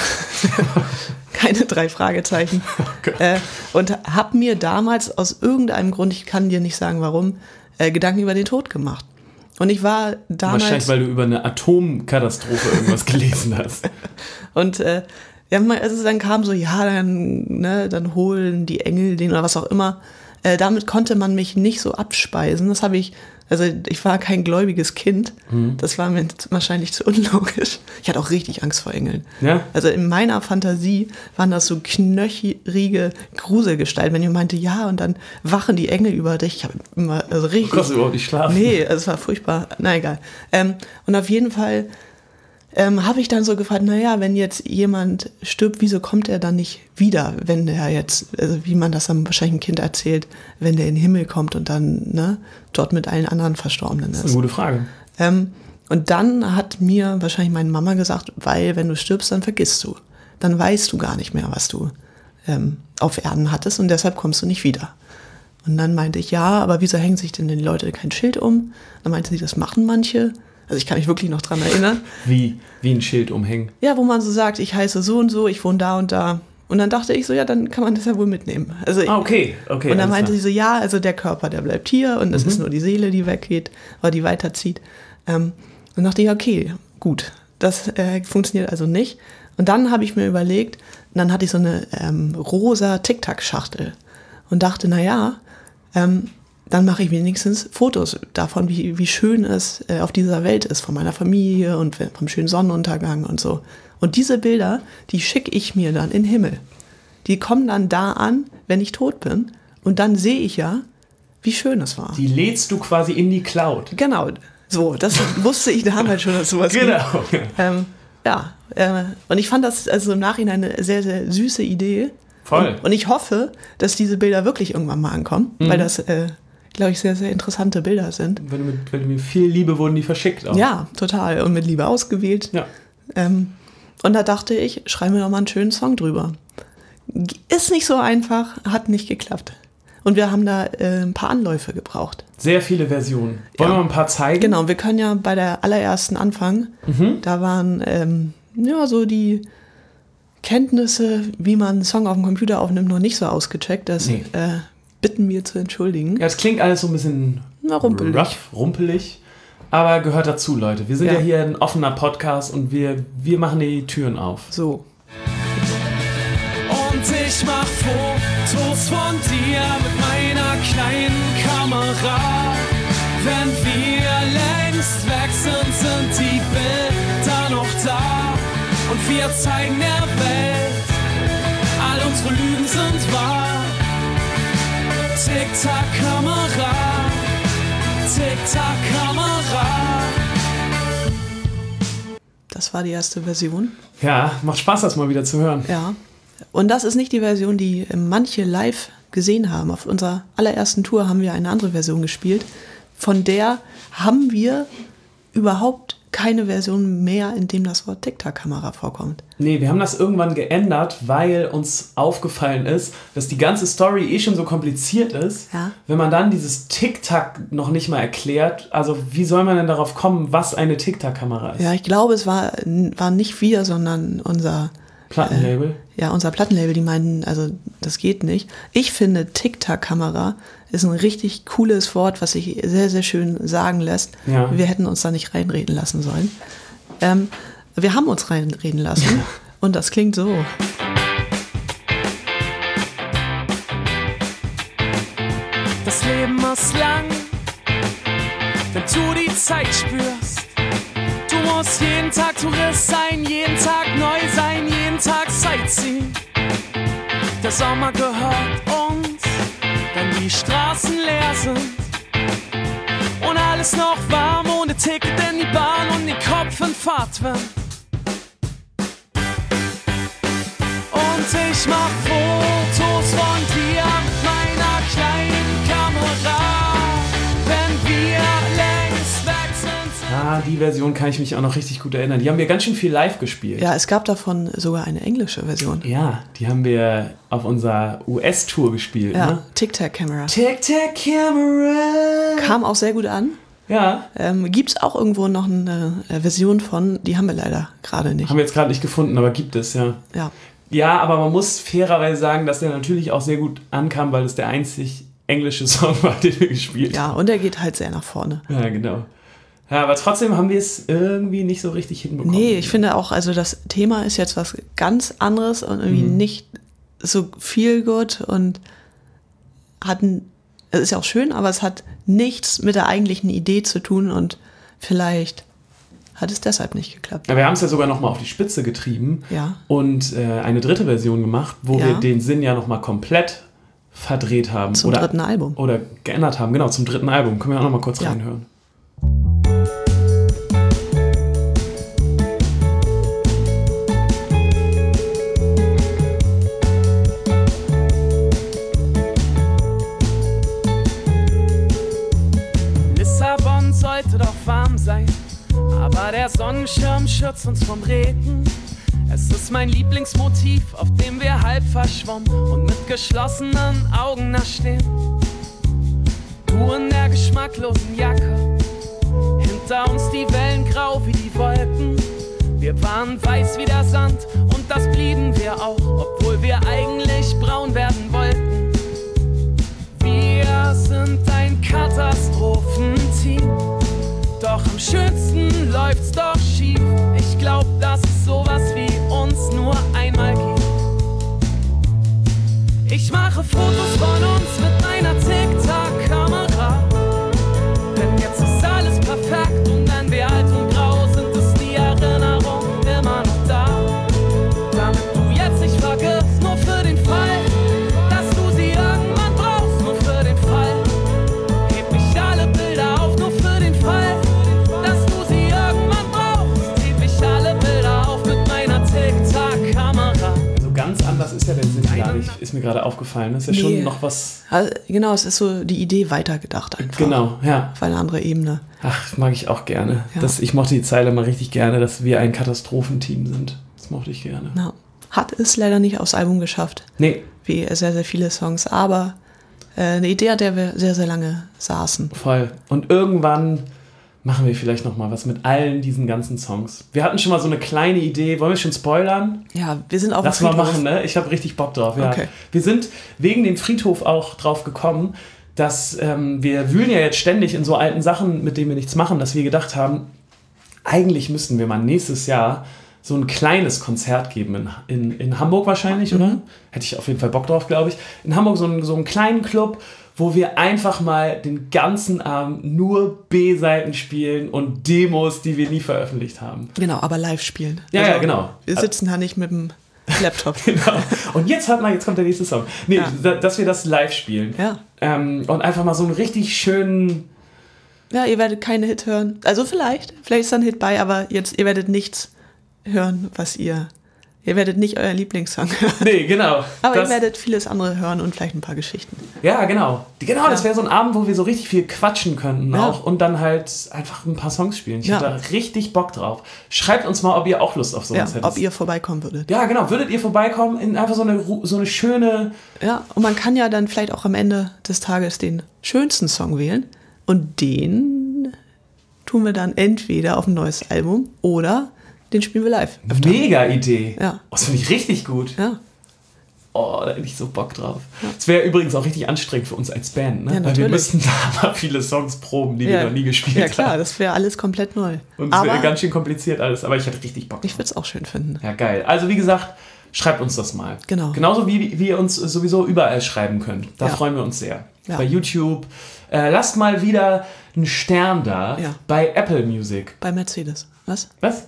keine 3 Fragezeichen und habe mir damals aus irgendeinem Grund, ich kann dir nicht sagen warum, Gedanken über den Tod gemacht. Und ich war damals... Wahrscheinlich, weil du über eine Atomkatastrophe irgendwas gelesen hast. Und also dann kam so, ja, dann holen die Engel den oder was auch immer. Damit konnte man mich nicht so abspeisen. Das habe ich, also ich war kein gläubiges Kind. Das war mir wahrscheinlich zu unlogisch. Ich hatte auch richtig Angst vor Engeln. Ja? Also in meiner Fantasie waren das so knöcherige Gruselgestalten. Wenn ihr meinte, ja, und dann wachen die Engel über dich. Ich habe immer richtig... Du konntest überhaupt nicht schlafen. Nee, es war furchtbar. Na egal. Und auf jeden Fall habe ich dann so gefragt, naja, wenn jetzt jemand stirbt, wieso kommt er dann nicht wieder, wenn der jetzt, also wie man das dann wahrscheinlich einem Kind erzählt, wenn der in den Himmel kommt und dann dort mit allen anderen Verstorbenen ist. Das ist eine gute Frage. Und dann hat mir wahrscheinlich meine Mama gesagt, weil wenn du stirbst, dann vergisst du. Dann weißt du gar nicht mehr, was du auf Erden hattest und deshalb kommst du nicht wieder. Und dann meinte ich, ja, aber wieso hängen sich denn die Leute kein Schild um? Dann meinte sie, das machen manche. Also ich kann mich wirklich noch dran erinnern. Wie ein Schild umhängen? Ja, wo man so sagt, ich heiße so und so, ich wohne da und da. Und dann dachte ich so, ja, dann kann man das ja wohl mitnehmen. Also okay. Und dann meinte sie so, ja, also der Körper, der bleibt hier und es ist nur die Seele, die weggeht oder die weiterzieht. Und dann dachte ich, okay, gut, das funktioniert also nicht. Und dann habe ich mir überlegt, und dann hatte ich so eine rosa Tic-Tac-Schachtel und dachte, naja, dann mache ich wenigstens Fotos davon, wie schön es auf dieser Welt ist, von meiner Familie und vom schönen Sonnenuntergang und so. Und diese Bilder, die schicke ich mir dann in den Himmel. Die kommen dann da an, wenn ich tot bin. Und dann sehe ich ja, wie schön es war. Die lädst du quasi in die Cloud. Genau, so, das wusste ich damals schon, dass sowas gibt. Und ich fand das also im Nachhinein eine sehr, sehr süße Idee. Voll. Und ich hoffe, dass diese Bilder wirklich irgendwann mal ankommen, weil das... glaube ich, sehr, sehr interessante Bilder sind. Mit viel Liebe wurden die verschickt auch. Ja, total. Und mit Liebe ausgewählt. Ja. Und da dachte ich, schreiben wir doch mal einen schönen Song drüber. Ist nicht so einfach, hat nicht geklappt. Und wir haben da ein paar Anläufe gebraucht. Sehr viele Versionen. Wollen wir mal ein paar zeigen? Genau, wir können ja bei der allerersten anfangen. Da waren so die Kenntnisse, wie man einen Song auf dem Computer aufnimmt, noch nicht so ausgecheckt. Das bitten wir zu entschuldigen. Ja, es klingt alles so ein bisschen rumpelig, aber gehört dazu, Leute. Wir sind ja hier ein offener Podcast und wir machen die Türen auf. So. Und ich mach Fotos von dir mit meiner kleinen Kamera. Wenn wir längst weg sind die Bilder noch da. Und wir zeigen der Welt, all unsere Lügen sind wahr. Tic-Tac-Kamera, Tic-Tac-Kamera. Das war die erste Version. Ja, macht Spaß, das mal wieder zu hören. Ja. Und das ist nicht die Version, die manche live gesehen haben. Auf unserer allerersten Tour haben wir eine andere Version gespielt. Von der haben wir überhaupt keine Version mehr, in dem das Wort Tic-Tac-Kamera vorkommt. Nee, wir haben das irgendwann geändert, weil uns aufgefallen ist, dass die ganze Story schon so kompliziert ist. Ja. Wenn man dann dieses Tic-Tac noch nicht mal erklärt, also wie soll man denn darauf kommen, was eine Tic-Tac-Kamera ist? Ja, ich glaube, es war nicht wir, sondern unser Plattenlabel? Unser Plattenlabel, die meinen, also das geht nicht. Ich finde, Tic-Tac-Kamera ist ein richtig cooles Wort, was sich sehr, sehr schön sagen lässt. Ja. Wir hätten uns da nicht reinreden lassen sollen. Wir haben uns reinreden lassen und das klingt so. Das Leben ist lang, wenn du die Zeit spürst. Du musst jeden Tag Tourist sein, jeden Tag neu sein, jeden Tag Sightseeing. Der Sommer gehört uns, wenn die Straßen leer sind. Und alles noch warm, ohne Ticket in die Bahn und den Kopf in Fahrtwind. Und ich mach Fotos von dir mit meiner kleinen Kamera. Wenn wir längst weg sind. Ja, die Version kann ich mich auch noch richtig gut erinnern. Die haben wir ganz schön viel live gespielt. Ja, es gab davon sogar eine englische Version. Ja, die haben wir auf unserer US-Tour gespielt. Ja, Ne? Tic-Tac-Camera. Tic-Tac-Camera. Kam auch sehr gut an. Ja. Gibt es auch irgendwo noch eine Version von, die haben wir leider gerade nicht. Haben wir jetzt gerade nicht gefunden, aber gibt es, ja. Ja. Ja, aber man muss fairerweise sagen, dass der natürlich auch sehr gut ankam, weil es der einzig englische Song war, den wir gespielt haben. Ja, und er geht halt sehr nach vorne. Ja, genau. Ja, aber trotzdem haben wir es irgendwie nicht so richtig hinbekommen. Nee, ich finde auch, also das Thema ist jetzt was ganz anderes und irgendwie nicht so viel gut und es ist ja auch schön, aber es hat nichts mit der eigentlichen Idee zu tun und vielleicht hat es deshalb nicht geklappt. Ja, wir haben es ja sogar nochmal auf die Spitze getrieben und eine dritte Version gemacht, wo wir den Sinn ja nochmal komplett verdreht haben. Zum dritten Album. Oder geändert haben, genau, zum dritten Album. Können wir auch nochmal kurz reinhören. Lissabon sollte doch warm sein, aber der Sonnenschirm schützt uns vom Regen. Es ist mein Lieblingsmotiv, auf dem wir halb verschwommen und mit geschlossenen Augen da stehen. Du in der geschmacklosen Jacke, hinter uns die Wellen grau wie die Wolken. Wir waren weiß wie der Sand und das blieben wir auch, obwohl wir eigentlich braun werden wollten. Wir sind ein Katastrophenteam, doch am schönsten läuft's doch schief. Ich glaub, dass es sowas wie uns nur einmal gibt. Ich mache Fotos von uns mit meiner Tic-Tac-Kamera, denn jetzt ist alles perfekt und wenn wir alt und grau sind, ist die Erinnerung immer noch da. Damit du jetzt nicht vergisst, nur für den Fall, dass du sie irgendwann brauchst, nur für den Fall. Heb ich alle Bilder auf, nur für den Fall, dass du sie irgendwann brauchst. Heb ich alle Bilder auf mit meiner Tic-Tac-Kamera. Also ganz anders ist ja der Sinn gar nicht, ist mir gerade aufgefallen. Das ist ja schon noch was... Also, genau, es ist so die Idee weitergedacht einfach. Genau, ja. Auf eine andere Ebene. Ach, mag ich auch gerne. Ja. Ich mochte die Zeile mal richtig gerne, dass wir ein Katastrophenteam sind. Das mochte ich gerne. Ja. Hat es leider nicht aufs Album geschafft. Nee. Wie sehr, sehr viele Songs. Aber eine Idee, an der wir sehr, sehr lange saßen. Voll. Und irgendwann machen wir vielleicht nochmal was mit allen diesen ganzen Songs. Wir hatten schon mal so eine kleine Idee. Wollen wir schon spoilern? Ja, wir sind auf dem Lass mal Friedhof. machen, ne? Ich habe richtig Bock drauf, ja. Okay. Wir sind wegen dem Friedhof auch drauf gekommen, dass wir wühlen ja jetzt ständig in so alten Sachen, mit denen wir nichts machen, dass wir gedacht haben, eigentlich müssten wir mal nächstes Jahr so ein kleines Konzert geben in Hamburg wahrscheinlich, oder? Hätte ich auf jeden Fall Bock drauf, glaube ich. In Hamburg so einen kleinen Club, wo wir einfach mal den ganzen Abend nur B-Seiten spielen und Demos, die wir nie veröffentlicht haben. Genau, aber live spielen. Ja, ja, genau. Wir sitzen da nicht mit dem Laptop. Genau. Und jetzt hört mal, jetzt kommt der nächste Song. Nee, Ja. dass wir das live spielen. Ja. Und einfach mal so einen richtig schönen... Ja, ihr werdet keine Hit hören. Also vielleicht ist da ein Hit bei, aber jetzt, ihr werdet nichts hören, ihr werdet nicht euren Lieblingssong hören. Nee, genau. Aber ihr werdet vieles andere hören und vielleicht ein paar Geschichten. Ja, genau. Das wäre so ein Abend, wo wir so richtig viel quatschen könnten auch und dann halt einfach ein paar Songs spielen. Ich hätte da richtig Bock drauf. Schreibt uns mal, ob ihr auch Lust auf sowas hättet. Ob ihr vorbeikommen würdet. Ja, genau. Würdet ihr vorbeikommen in einfach so eine schöne... Ja, und man kann ja dann vielleicht auch am Ende des Tages den schönsten Song wählen und den tun wir dann entweder auf ein neues Album oder den spielen wir live. Mega Idee. Ja. Das finde ich richtig gut. Ja. Oh, da hätte ich so Bock drauf. Das wäre übrigens auch richtig anstrengend für uns als Band, ne? Ja, Weil wir natürlich. müssten da mal viele Songs proben, die wir noch nie gespielt haben. Ja klar, das wäre alles komplett neu. Und es wäre Aber ganz schön kompliziert alles, aber ich hätte richtig Bock ich drauf. würde es auch schön finden. Ja, geil. Also wie gesagt, schreibt uns das mal. Genau. Genauso wie ihr uns sowieso überall schreiben könnt. Da Ja. freuen wir uns sehr. Ja. Bei YouTube. Lasst mal wieder einen Stern da Ja. bei Apple Music. Bei Mercedes. Was? Was?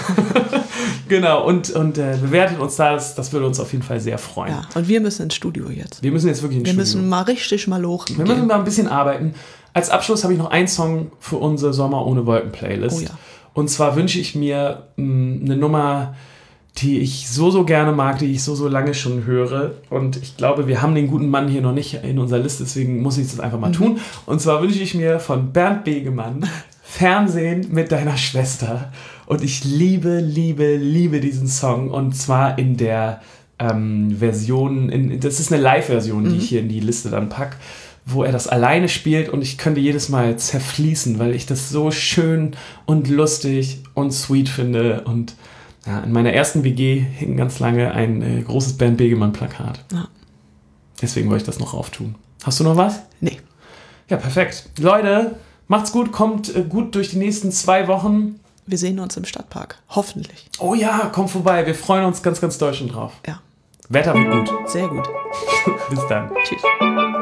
Genau, und bewertet uns das würde uns auf jeden Fall sehr freuen. Ja, und wir müssen ins Studio jetzt. Wir müssen jetzt wirklich ins Wir Studio. müssen mal richtig malochen. Wir müssen mal ein bisschen arbeiten. Als Abschluss habe ich noch einen Song für unsere Sommer ohne Wolken Playlist. Oh ja. Und zwar wünsche ich mir eine Nummer, die ich so gerne mag, die ich so lange schon höre. Und ich glaube, wir haben den guten Mann hier noch nicht in unserer Liste, deswegen muss ich das einfach mal tun. Und zwar wünsche ich mir von Bernd Begemann Fernsehen mit deiner Schwester. Und ich liebe diesen Song. Und zwar in der Version, das ist eine Live-Version, die ich hier in die Liste dann packe, wo er das alleine spielt und ich könnte jedes Mal zerfließen, weil ich das so schön und lustig und sweet finde. Und ja, in meiner ersten WG hing ganz lange ein großes Bernd Begemann-Plakat. Ja. Deswegen wollte ich das noch auftun. Hast du noch was? Nee. Ja, perfekt. Leute, macht's gut, kommt gut durch die nächsten 2 Wochen. Wir sehen uns im Stadtpark. Hoffentlich. Oh ja, komm vorbei. Wir freuen uns ganz, ganz doll schon drauf. Ja. Wetter wird gut. Sehr gut. Bis dann. Tschüss.